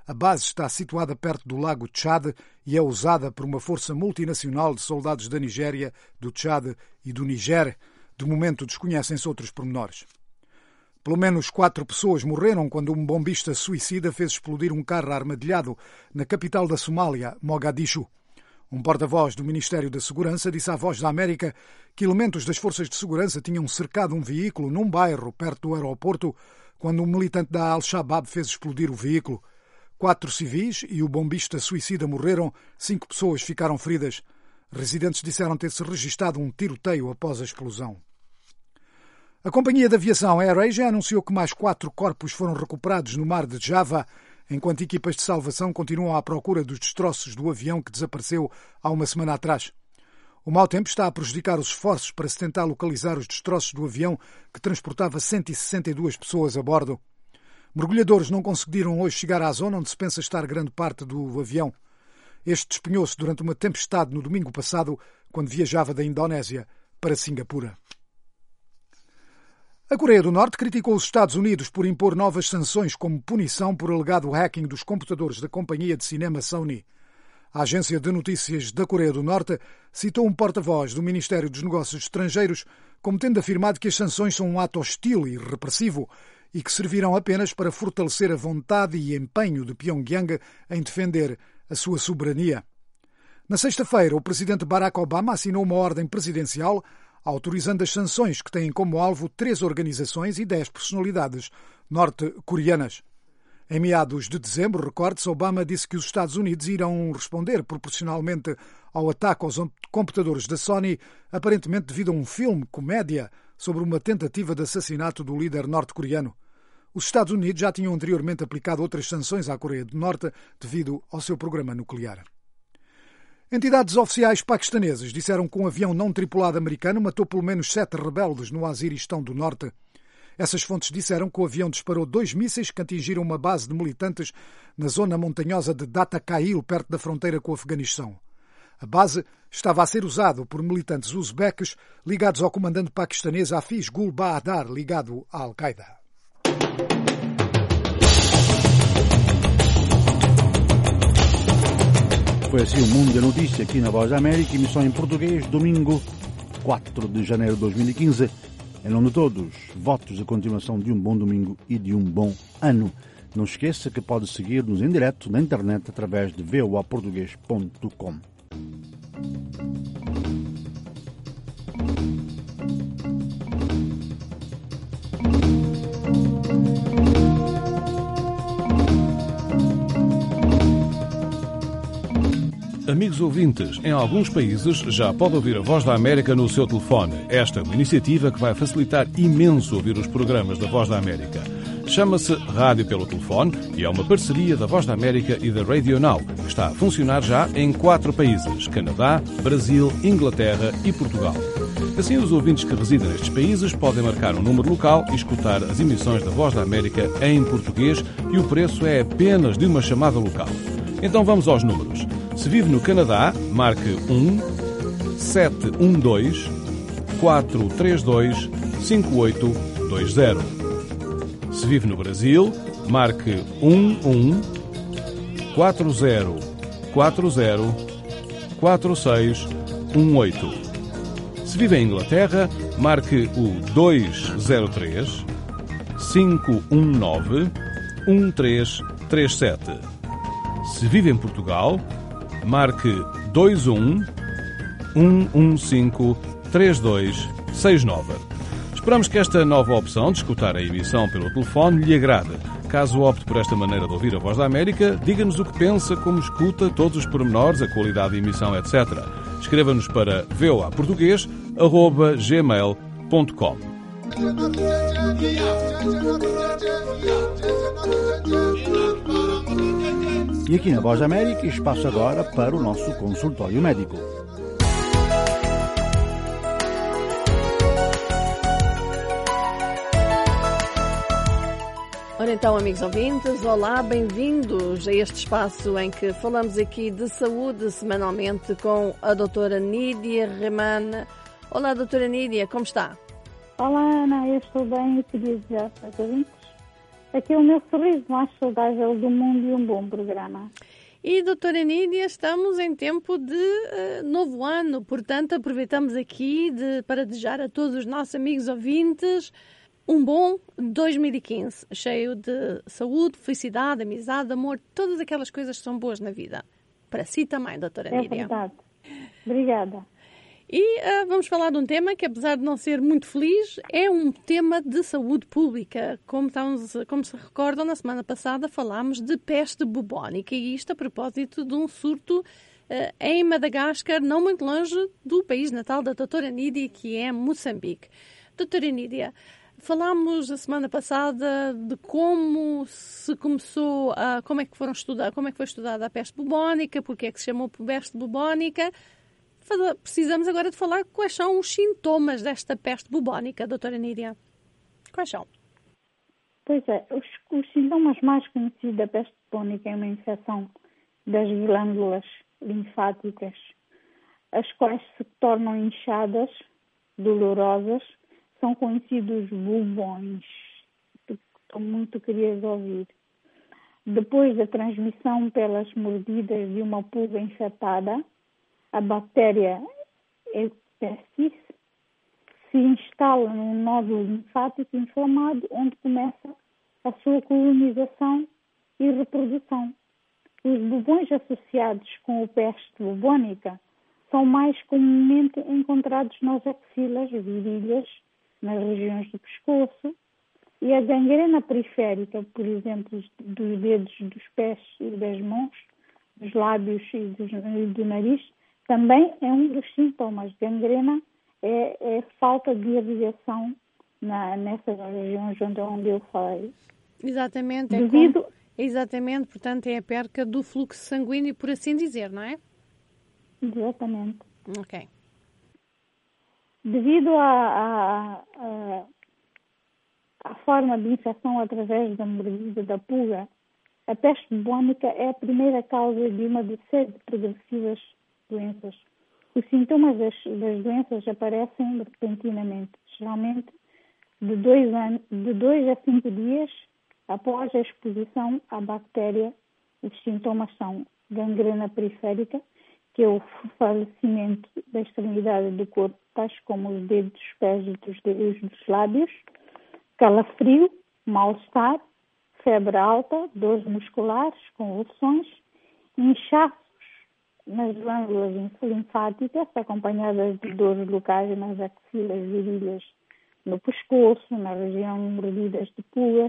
A base está situada perto do lago Tchad e é usada por uma força multinacional de soldados da Nigéria, do Tchad e do Niger. De momento desconhecem-se outros pormenores. Pelo menos quatro pessoas morreram quando um bombista suicida fez explodir um carro armadilhado na capital da Somália, Mogadishu. Um porta-voz do Ministério da Segurança disse à Voz da América que elementos das forças de segurança tinham cercado um veículo num bairro perto do aeroporto quando um militante da Al-Shabaab fez explodir o veículo. Quatro civis e o bombista suicida morreram, cinco pessoas ficaram feridas. Residentes disseram ter-se registado um tiroteio após a explosão. A companhia de aviação AirAsia anunciou que mais quatro corpos foram recuperados no mar de Java, enquanto equipas de salvação continuam à procura dos destroços do avião que desapareceu há uma semana atrás. O mau tempo está a prejudicar os esforços para se tentar localizar os destroços do avião que transportava cento e sessenta e duas pessoas a bordo. Mergulhadores não conseguiram hoje chegar à zona onde se pensa estar grande parte do avião. Este despenhou-se durante uma tempestade no domingo passado, quando viajava da Indonésia para Singapura. A Coreia do Norte criticou os Estados Unidos por impor novas sanções como punição por alegado hacking dos computadores da companhia de cinema Sony. A agência de notícias da Coreia do Norte citou um porta-voz do Ministério dos Negócios Estrangeiros como tendo afirmado que as sanções são um ato hostil e repressivo e que servirão apenas para fortalecer a vontade e empenho de Pyongyang em defender a sua soberania. Na sexta-feira, o presidente Barack Obama assinou uma ordem presidencial autorizando as sanções que têm como alvo três organizações e dez personalidades norte-coreanas. Em meados de dezembro, recorde-se, Obama disse que os Estados Unidos irão responder proporcionalmente ao ataque aos computadores da Sony, aparentemente devido a um filme comédia sobre uma tentativa de assassinato do líder norte-coreano. Os Estados Unidos já tinham anteriormente aplicado outras sanções à Coreia do Norte devido ao seu programa nuclear. Entidades oficiais paquistanesas disseram que um avião não tripulado americano matou pelo menos sete rebeldes no Waziristão do Norte. Essas fontes disseram que o avião disparou dois mísseis que atingiram uma base de militantes na zona montanhosa de Data Kail, perto da fronteira com o Afeganistão. A base estava a ser usada por militantes uzbeques ligados ao comandante paquistanês Hafiz Gul Bahadur, ligado à Al-Qaeda. Foi assim o Mundo da Notícia aqui na Voz da América, emissão em português, domingo, quatro de janeiro de dois mil e quinze. Em nome de todos, votos de continuação de um bom domingo e de um bom ano. Não esqueça que pode seguir-nos em direto na internet através de v o a português ponto com. Amigos ouvintes, em alguns países já pode ouvir a Voz da América no seu telefone. Esta é uma iniciativa que vai facilitar imenso ouvir os programas da Voz da América. Chama-se Rádio pelo Telefone e é uma parceria da Voz da América e da Radio Now, que está a funcionar já em quatro países: Canadá, Brasil, Inglaterra e Portugal. Assim, os ouvintes que residem nestes países podem marcar um número local e escutar as emissões da Voz da América em português e o preço é apenas de uma chamada local. Então vamos aos números. Se vive no Canadá, marque um sete um dois quatro três dois cinco oito dois zero. Se vive no Brasil, marque um um quatro zero quatro zero quatro seis um oito. Se vive em Inglaterra, marque o dois zero três cinco um nove um três três sete. Se vive em Portugal, marque dois um um um cinco três dois seis nove. Esperamos que esta nova opção de escutar a emissão pelo telefone lhe agrade. Caso opte por esta maneira de ouvir a Voz da América, diga-nos o que pensa, como escuta, todos os pormenores, a qualidade de emissão, etcétera. Escreva-nos para v o a português arroba gmail ponto com. E aqui na Voz da América, espaço agora para o nosso consultório médico. Ora então, amigos ouvintes, olá, bem-vindos a este espaço em que falamos aqui de saúde semanalmente com a doutora Nídia Reman. Olá, doutora Nídia, como está? Olá, Ana, eu estou bem e queria desejar aos ouvintes aqui é o meu sorriso mais saudável do mundo e um bom programa. E, doutora Nídia, estamos em tempo de uh, novo ano, portanto, aproveitamos aqui de, para desejar a todos os nossos amigos ouvintes um bom dois mil e quinze, cheio de saúde, felicidade, amizade, amor, todas aquelas coisas que são boas na vida. Para si também, doutora É Nídia. verdade. Obrigada. E uh, vamos falar de um tema que, apesar de não ser muito feliz, é um tema de saúde pública. Como, estamos, como se recordam, na semana passada falámos de peste bubónica, e isto a propósito de um surto uh, em Madagascar, não muito longe do país natal da doutora Nídia, que é Moçambique. Doutora Nídia, falámos a semana passada de como se começou, a, como é que foram estudar, como é que foi estudada a peste bubónica, porque é que se chamou peste bubónica. Precisamos agora de falar quais são os sintomas desta peste bubónica, doutora Nídia. Quais são? Pois é, os, os sintomas mais conhecidos da peste bubónica é uma infecção das glândulas linfáticas, as quais se tornam inchadas, dolorosas, são conhecidos bubões. Estou muito curiosa de ouvir. Depois da transmissão pelas mordidas de uma pulga infectada, a bactéria Herpes se instala num nódulo linfático inflamado, onde começa a sua colonização e reprodução. Os bubões associados com a peste bubónica são mais comumente encontrados nas axilas, virilhas, nas regiões do pescoço, e a gangrena periférica, por exemplo, dos dedos dos pés e das mãos, dos lábios e, dos, e do nariz, também é um dos sintomas. Gangrena é, é falta de irrigação na, nessas regiões onde, onde eu falei. Exatamente. É Devido... como, exatamente, portanto, é a perca do fluxo sanguíneo, por assim dizer, não é? Exatamente. Ok. Devido à, à, à forma de infecção através da mordida da pulga, a peste bubónica é a primeira causa de uma de série de progressivas doenças. Os sintomas das, das doenças aparecem repentinamente, geralmente de dois, anos, de dois a cinco dias após a exposição à bactéria. Os sintomas são gangrena periférica, que é o falecimento da extremidade do corpo, tais como os dedos dos pés e dos dedos dos lábios, calafrio, mal-estar, febre alta, dores musculares, convulsões, inchaços nas glândulas linfáticas, acompanhadas de dores locais nas axilas, virilhas, no pescoço, na região mordidas de pulgas.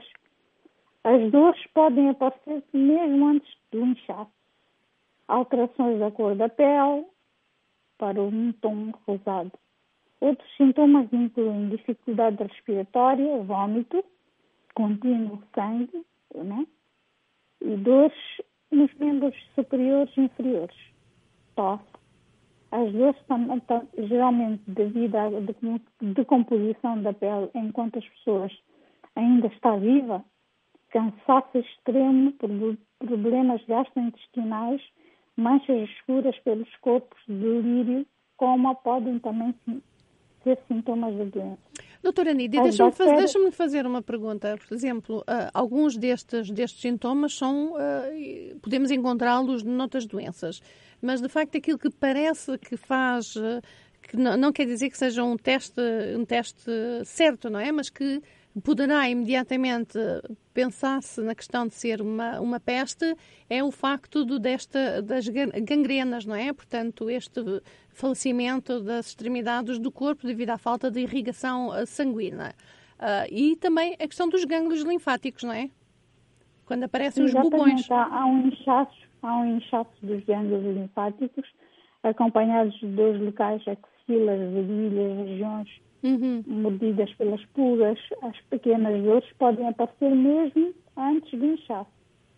As dores podem aparecer mesmo antes do inchaço. Alterações da cor da pele para um tom rosado. Outros sintomas incluem dificuldade respiratória, vômito, contínuo sangue, né? E dores nos membros superiores e inferiores. Tosse. As dores estão, estão, geralmente devido à decomposição da pele enquanto as pessoas ainda estão vivas, cansaço extremo, problemas gastrointestinais, manchas escuras pelos corpos, delírio, coma, podem também ser sintomas da doença. Doutora Nídia, deixa-me bactérias... fazer, deixa-me fazer uma pergunta. Por exemplo, uh, alguns destes, destes sintomas são, uh, podemos encontrá-los noutras doenças, mas de facto aquilo que parece que faz, uh, que não, não quer dizer que seja um teste, um teste certo, não é? Mas que poderá imediatamente pensar-se na questão de ser uma, uma peste, é o facto do, desta, das gangrenas, não é? Portanto, este falecimento das extremidades do corpo devido à falta de irrigação sanguínea. Uh, e também a questão dos gânglios linfáticos, não é? Quando aparecem Exatamente. os bubões. Há, há, um inchaço, há um inchaço dos gânglios linfáticos, acompanhados de dores locais, axilas, virilhas, regiões Uhum. mordidas pelas pulgas. As pequenas dores podem aparecer mesmo antes do inchaço.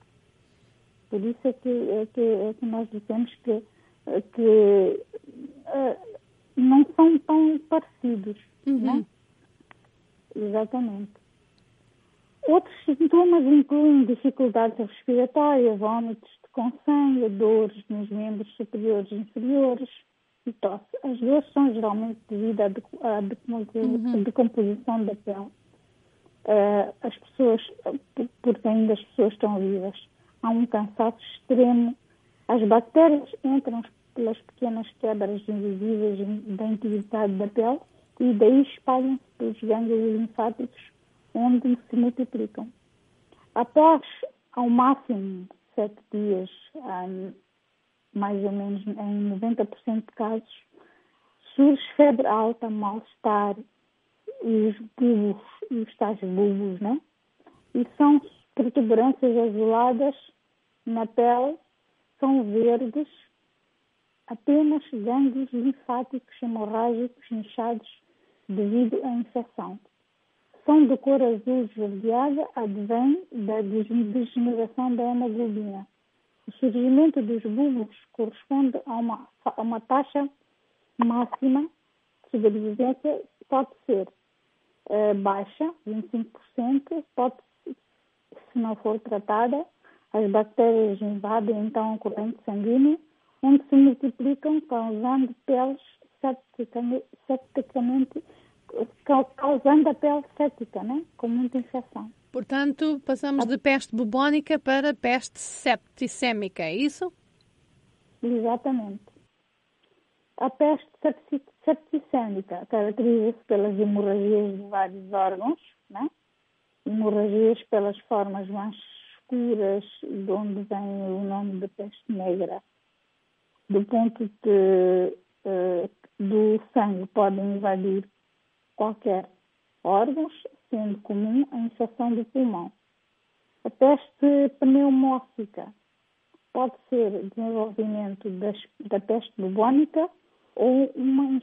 Por isso é que, é que, é que nós dizemos que, que uh, não são tão parecidos. Uhum. Né? Exatamente. Outros sintomas incluem dificuldades respiratórias, vômitos com sangue, dores nos membros superiores e inferiores, e tosse. As dores são geralmente devido à decomposição da pele. uh, as pessoas, porque ainda as pessoas estão vivas. Há um cansaço extremo. As bactérias entram pelas pequenas quebras invisíveis da integridade da pele e daí espalham-se pelos gânglios linfáticos onde se multiplicam. Após, ao máximo, sete dias, mais ou menos em noventa por cento de casos, surge febre alta, mal-estar, os bulbos, os tais bulbos, né? E são protuberâncias azuladas na pele, são verdes, apenas gânglios linfáticos hemorrágicos inchados devido à infecção. São de cor azul esverdeada, advém da degeneração da hemoglobina. O surgimento dos bulbos corresponde a uma, a uma taxa máxima de sobrevivência, pode ser uh, baixa, vinte e cinco por cento, pode, se não for tratada, as bactérias invadem então a corrente sanguínea, onde se multiplicam, causando peles septicamente, septicamente causando a pele cética, né? Com muita infecção. Portanto, passamos de peste bubónica para peste septicémica, é isso? Exatamente. A peste septicémica caracteriza-se pelas hemorragias de vários órgãos, né? Hemorragias pelas formas mais escuras, de onde vem o nome de peste negra. Do ponto de, uh, do sangue podem invadir qualquer órgão, sendo comum a infecção do pulmão. A peste pneumócica pode ser desenvolvimento das, da peste bubónica ou uma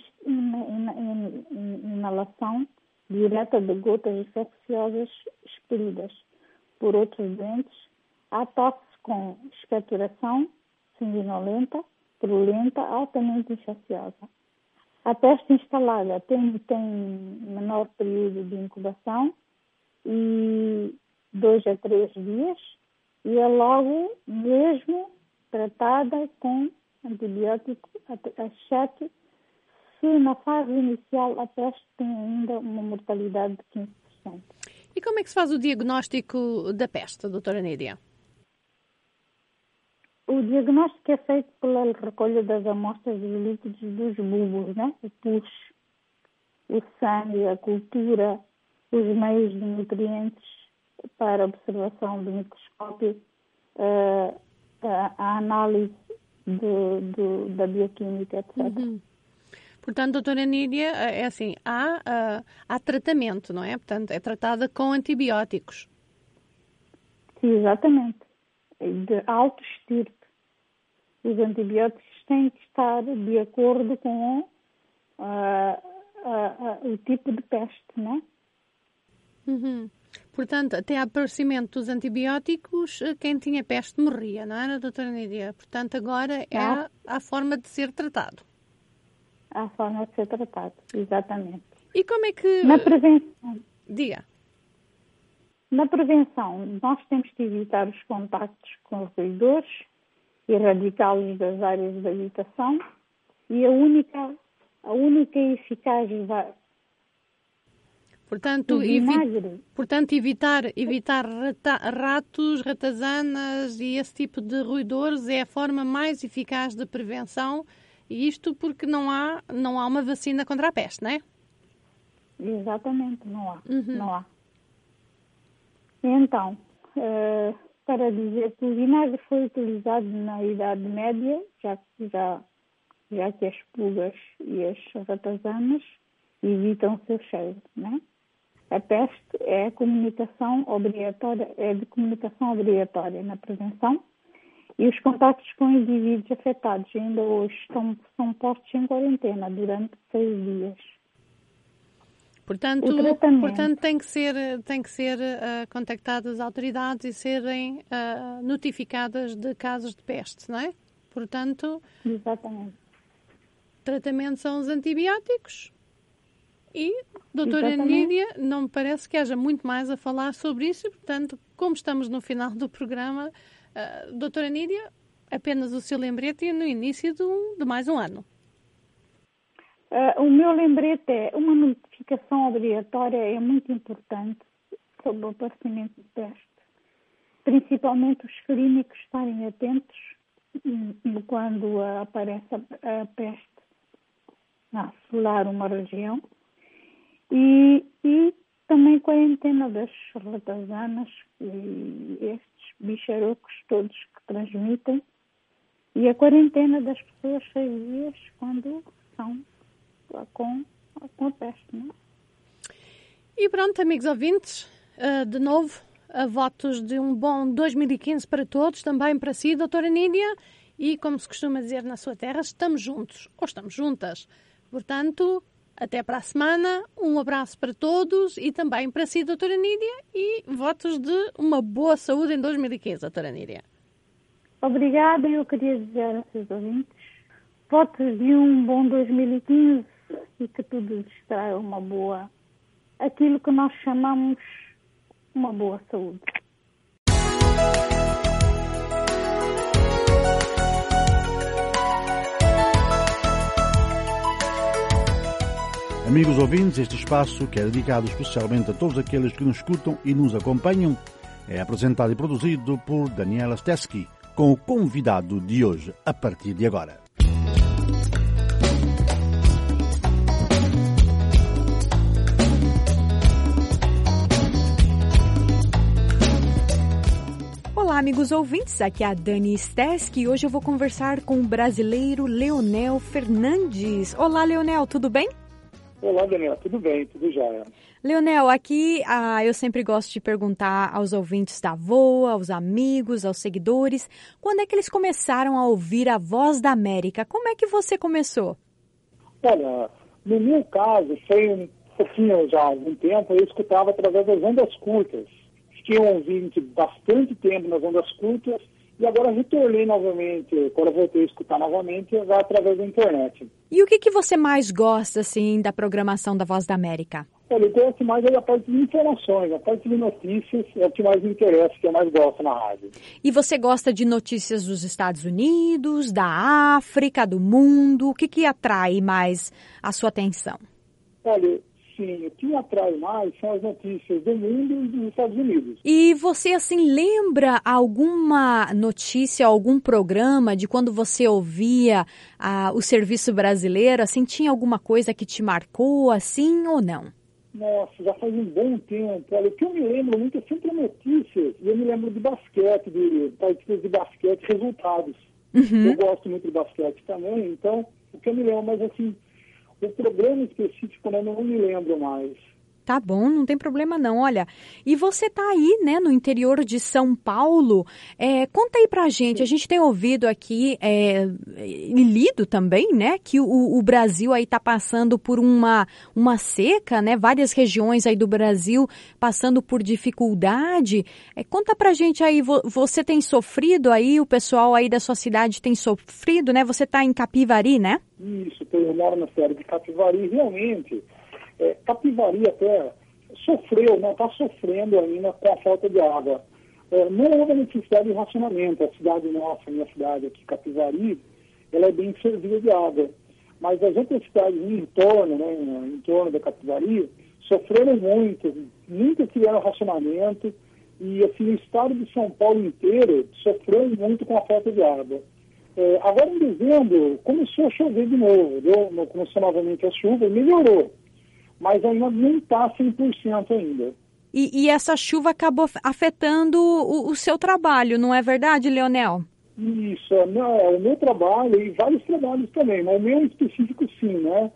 inalação direta de gotas infecciosas expelidas por outros doentes. Há tosse com expectoração sanguinolenta, purulenta, altamente infecciosa. A peste instalada tem, tem menor período de incubação, e dois a três dias, e é logo mesmo tratada com antibiótico, exceto se na fase inicial a peste tem ainda uma mortalidade de quinze por cento. E como é que se faz o diagnóstico da peste, doutora Nídia? O diagnóstico é feito pela recolha das amostras dos líquidos dos bulbos, né? O pus, o sangue, a cultura, os meios de nutrientes para observação do microscópio, uh, a, a análise do, do, da bioquímica, etcétera. Uhum. Portanto, doutora Nídia, é assim, há, uh, há tratamento, não é? Portanto, é tratada com antibióticos. Sim, exatamente. De alto estirpe. Os antibióticos têm que estar de acordo com uh, uh, uh, o tipo de peste, não é? Uhum. Portanto, até ao aparecimento dos antibióticos, quem tinha peste morria, não era, doutora Nídia? Portanto, agora é a, a forma de ser tratado. A forma de ser tratado, exatamente. E como é que... Na prevenção... Diga. Na prevenção, nós temos que evitar os contactos com os roedores, erradicá-los das áreas de habitação, e a única, a única e eficaz... Portanto, evi... Portanto evitar, evitar rata... ratos, ratazanas e esse tipo de roedores é a forma mais eficaz de prevenção, e isto porque não há, não há uma vacina contra a peste, não é? Exatamente, não há. Uhum. Não há. Então, uh, para dizer que o vinagre foi utilizado na Idade Média, já, já, já que as pulgas e as ratazanas evitam o seu cheiro, né? A peste é comunicação obrigatória, é de comunicação obrigatória na prevenção, e os contactos com indivíduos afetados ainda hoje estão, são postos em quarentena durante seis dias. Portanto, portanto tem que ser, tem que ser uh, contactadas as autoridades e serem uh, notificadas de casos de peste, não é? Portanto, exatamente. Tratamento são os antibióticos. E, doutora Nídia, não me parece que haja muito mais a falar sobre isso, e, portanto, como estamos no final do programa, uh, doutora Nídia, apenas o seu lembrete no início do, de mais um ano. Uh, o meu lembrete é uma notificação obrigatória, é muito importante. sobre o aparecimento de peste. Principalmente os clínicos estarem atentos quando aparece a, a peste a assolar uma região. E, e também quarentena das ratazanas e estes bicharocos todos que transmitem. E a quarentena das pessoas seis dias quando estão com, com a peste, não é? E pronto, amigos ouvintes, de novo, votos de um bom dois mil e quinze para todos, também para si, doutora Nídia, e como se costuma dizer na sua terra, estamos juntos, ou estamos juntas. Portanto, até para a semana, um abraço para todos e também para si, doutora Nídia, e votos de uma boa saúde em dois mil e quinze, doutora Nídia. Obrigada, eu queria dizer aos seus ouvintes, votos de um bom dois mil e quinze e que tudo lhes traga uma boa, aquilo que nós chamamos uma boa saúde. Amigos ouvintes, este espaço, que é dedicado especialmente a todos aqueles que nos escutam e nos acompanham, é apresentado e produzido por Daniela Steski, com o convidado de hoje, a partir de agora. Olá, amigos ouvintes, aqui é a Dani Steski e hoje eu vou conversar com o brasileiro Leonel Fernandes. Olá, Leonel, tudo bem? Olá, Daniela, tudo bem, tudo jóia. Leonel, aqui ah, eu sempre gosto de perguntar aos ouvintes da Voa, aos amigos, aos seguidores, quando é que eles começaram a ouvir a Voz da América? Como é que você começou? Olha, no meu caso, foi um pouquinho já há algum tempo, eu escutava através das ondas curtas. Fiquei um ouvinte bastante tempo nas ondas curtas e agora retornei novamente, quando eu voltei a escutar novamente, através da internet. E o que, que você mais gosta, assim, da programação da Voz da América? Olha, eu gosto mais da parte de informações, a parte de notícias é o que mais me interessa, que eu mais gosto na rádio. E você gosta de notícias dos Estados Unidos, da África, do mundo? O que, que atrai mais a sua atenção? Olha, sim, o que me atrai mais são as notícias do mundo e dos Estados Unidos. E você, assim, lembra alguma notícia, algum programa de quando você ouvia ah, o Serviço Brasileiro? Assim, tinha alguma coisa que te marcou, assim, ou não? Nossa, já faz um bom tempo. Olha, o que eu me lembro muito é sempre notícias. E eu me lembro de basquete, de partidas de basquete, resultados. Uhum. Eu gosto muito de basquete também, então, o que eu me lembro, mas assim, o programa específico eu não me lembro mais. Tá bom, não tem problema não. Olha, e você tá aí, né, no interior de São Paulo. É, conta aí pra gente, a gente tem ouvido aqui é, e lido também, né, que o, o Brasil aí tá passando por uma, uma seca, né, várias regiões aí do Brasil passando por dificuldade. É, conta pra gente aí, você tem sofrido aí, o pessoal aí da sua cidade tem sofrido, né, você tá em Capivari, né? Isso, eu moro na cidade de Capivari, realmente. É, Capivari até sofreu, não está sofrendo ainda com a falta de água. É, não houve necessidade de racionamento. A cidade nossa, a minha cidade aqui, Capivari, ela é bem servida de água. Mas as outras cidades em torno, né, em torno da Capivari, sofreram muito, nunca tiveram racionamento. E assim, o estado de São Paulo inteiro sofreu muito com a falta de água. É, agora em dezembro começou a chover de novo, deu, começou novamente a chuva e melhorou. Mas ainda não está cem por cento ainda. E, e essa chuva acabou afetando o, o seu trabalho, não é verdade, Leonel? Isso, é, é o meu trabalho e vários trabalhos também, mas o meu específico sim, né?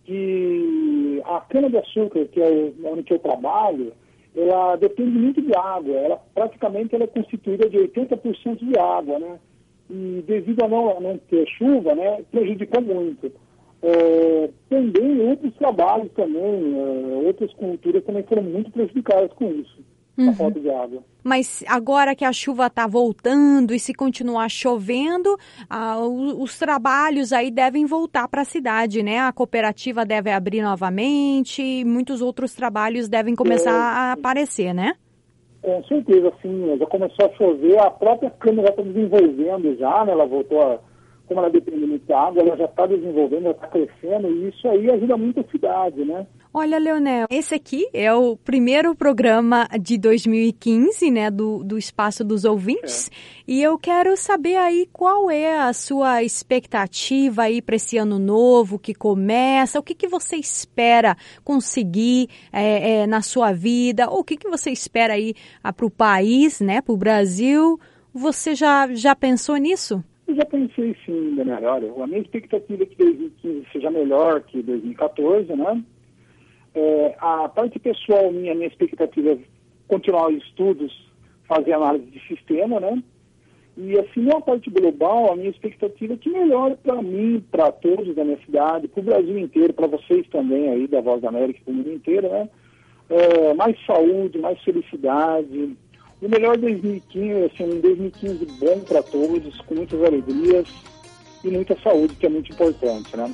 Que a cana-de-açúcar, que é onde que eu trabalho, ela depende muito de água. Ela praticamente ela é constituída de oitenta por cento de água, né? E devido a não, a não ter chuva, né, prejudica muito. É, também outros trabalhos também, é, outras culturas também foram muito prejudicadas com isso, uhum. A falta de água. Mas agora que a chuva está voltando e se continuar chovendo, ah, os, os trabalhos aí devem voltar para a cidade, né? A cooperativa deve abrir novamente e muitos outros trabalhos devem começar é, a aparecer, né? Com certeza, sim. Já começou a chover, a própria câmara já está desenvolvendo já, né? Ela voltou a... Como ela depende muito da água, ela já está desenvolvendo, já está crescendo, e isso aí ajuda muito a cidade, né? Olha, Leonel, esse aqui é o primeiro programa de dois mil e quinze, né, do, do Espaço dos Ouvintes, é. E eu quero saber aí qual é a sua expectativa aí para esse ano novo que começa, o que, que você espera conseguir é, é, na sua vida, ou o que, que você espera aí para o país, né, para o Brasil. Você já, já pensou nisso? Eu já pensei sim, Daniela. Olha, a minha expectativa é que dois mil e quinze seja melhor que dois mil e quatorze, né? É, a parte pessoal minha, minha expectativa é continuar os estudos, fazer análise de sistema, né? E assim, na parte global, a minha expectativa é que melhore para mim, para todos da minha cidade, para o Brasil inteiro, para vocês também aí da Voz da América, para o mundo inteiro, né? É, mais saúde, mais felicidade. O melhor dois mil e quinze, assim, um dois mil e quinze bom para todos, com muitas alegrias e muita saúde, que é muito importante, né?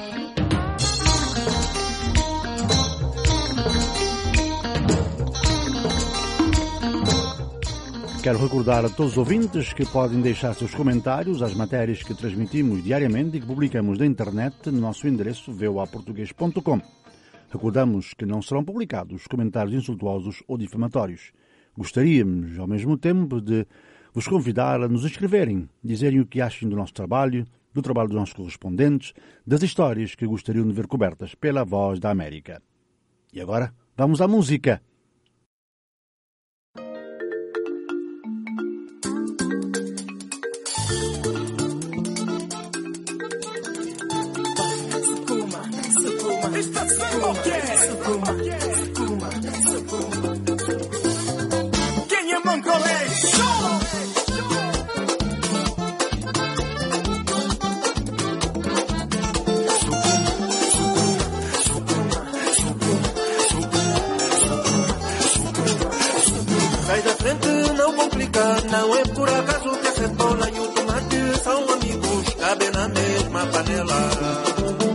Quero recordar a todos os ouvintes que podem deixar seus comentários às matérias que transmitimos diariamente e que publicamos na internet no nosso endereço v o a português ponto com. Recordamos que não serão publicados comentários insultuosos ou difamatórios. Gostaríamos, ao mesmo tempo, de vos convidar a nos escreverem, dizerem o que acham do nosso trabalho, do trabalho dos nossos correspondentes, das histórias que gostariam de ver cobertas pela Voz da América. E agora, vamos à música. Quem é Mangolé? Sai da frente, não complica. Não é por acaso que a cebola e o tomate são amigos, cabem na mesma panela.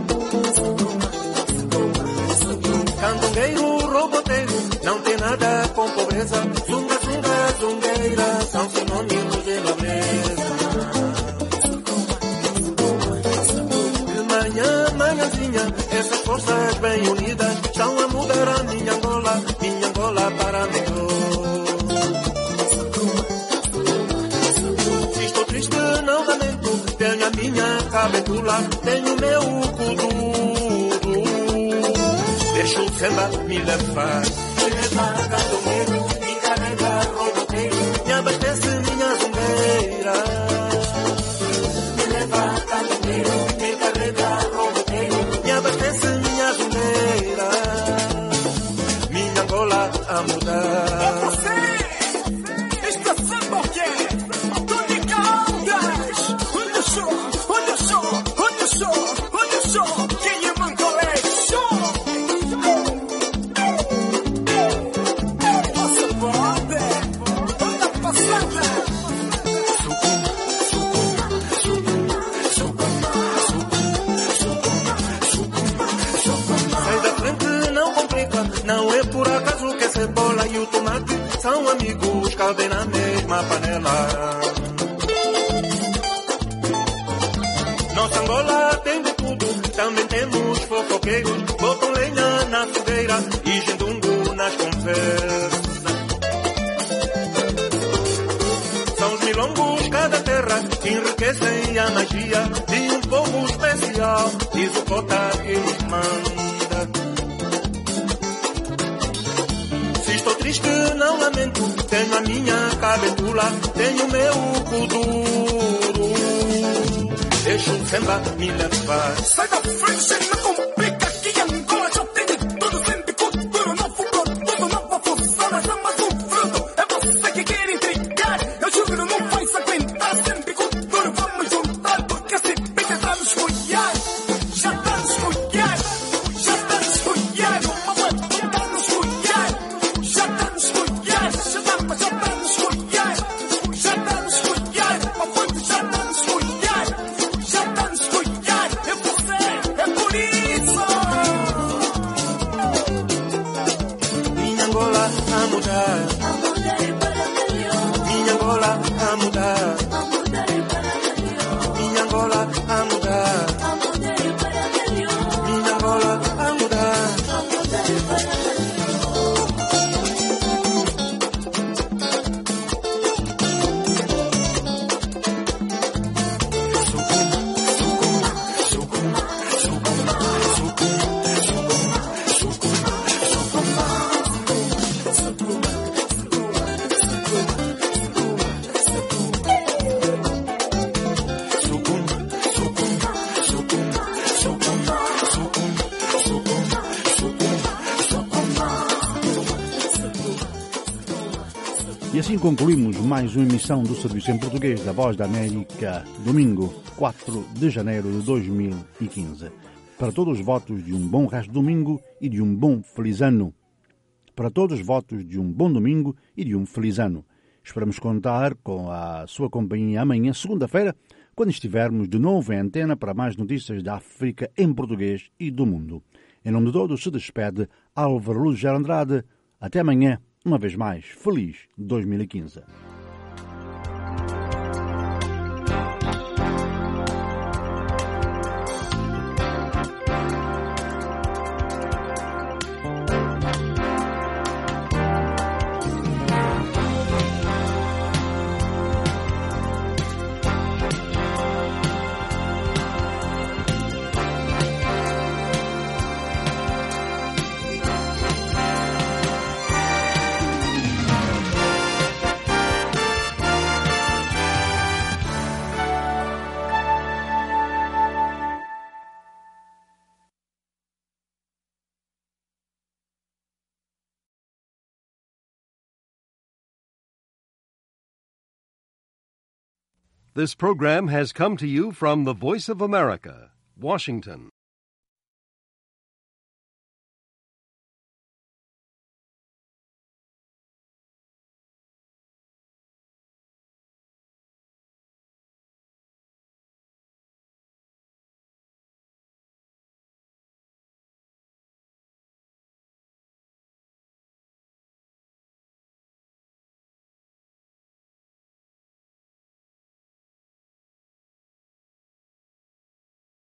Candongueiro, roboteiro, não tem nada com pobreza. Zunga, zunga, zungueira, são sinônimos de nobreza. De manhã, manhãzinha, essas forças bem unidas estão a mudar a minha Angola, minha Angola para melhor. Estou triste, não lamento, tenho a minha cabetula, tenho meu kuduro. Deixa o samba me levar, me levar candombeiro, me carrega rodoteiro, me abastece minha zungueira. Me levar candombeiro, me carrega rodoteiro, me abastece minha zungueira. Minha Angola a mudar. É você, está samba o quê? Tony Caldas, olha só, olha só, olha só, olha só, quem é Mangolé? Não é por acaso que a cebola e o tomate são amigos, cabem na mesma panela. Nossa Angola tem de tudo, também temos fofoqueiros, botam lenha na fogueira e gendungo nas conversas. São os milongos, cada terra, que enriquecem a magia de um povo especial, diz o cota que nos manda. Estou triste, não lamento, tenho a minha cabetula, tenho meu kuduro. Deixa o samba me levar. Sai da frente, não complica, que Angola já tem de tudo, sempre kuduro, novo produto, nova função, mas é mais um fruto. É você que quer intrigar, eu juro, não vai se aguentar, sempre kuduro, vamos juntar, porque esse bicho está nos cuidar, já está nos cuidar, já está nos cuidar, mamãe, está nos cuidar. Já está nos cuidar, já está nos cuidar, já está nos cuidar, papai já está nos cuidar, já está nos cuidar, é você, é por isso. assim concluímos mais uma emissão do Serviço em Português da Voz da América, domingo, quatro de janeiro de dois mil e quinze. Para todos os votos de um bom resto de domingo e de um bom feliz ano. Para todos os votos de um bom domingo e de um feliz ano. Esperamos contar com a sua companhia amanhã, segunda-feira, quando estivermos de novo em antena para mais notícias da África em português e do mundo. Em nome de todos, se despede Álvaro Lugero Andrade. Até amanhã, uma vez mais, feliz dois mil e quinze. This program has come to you from the Voice of America, Washington.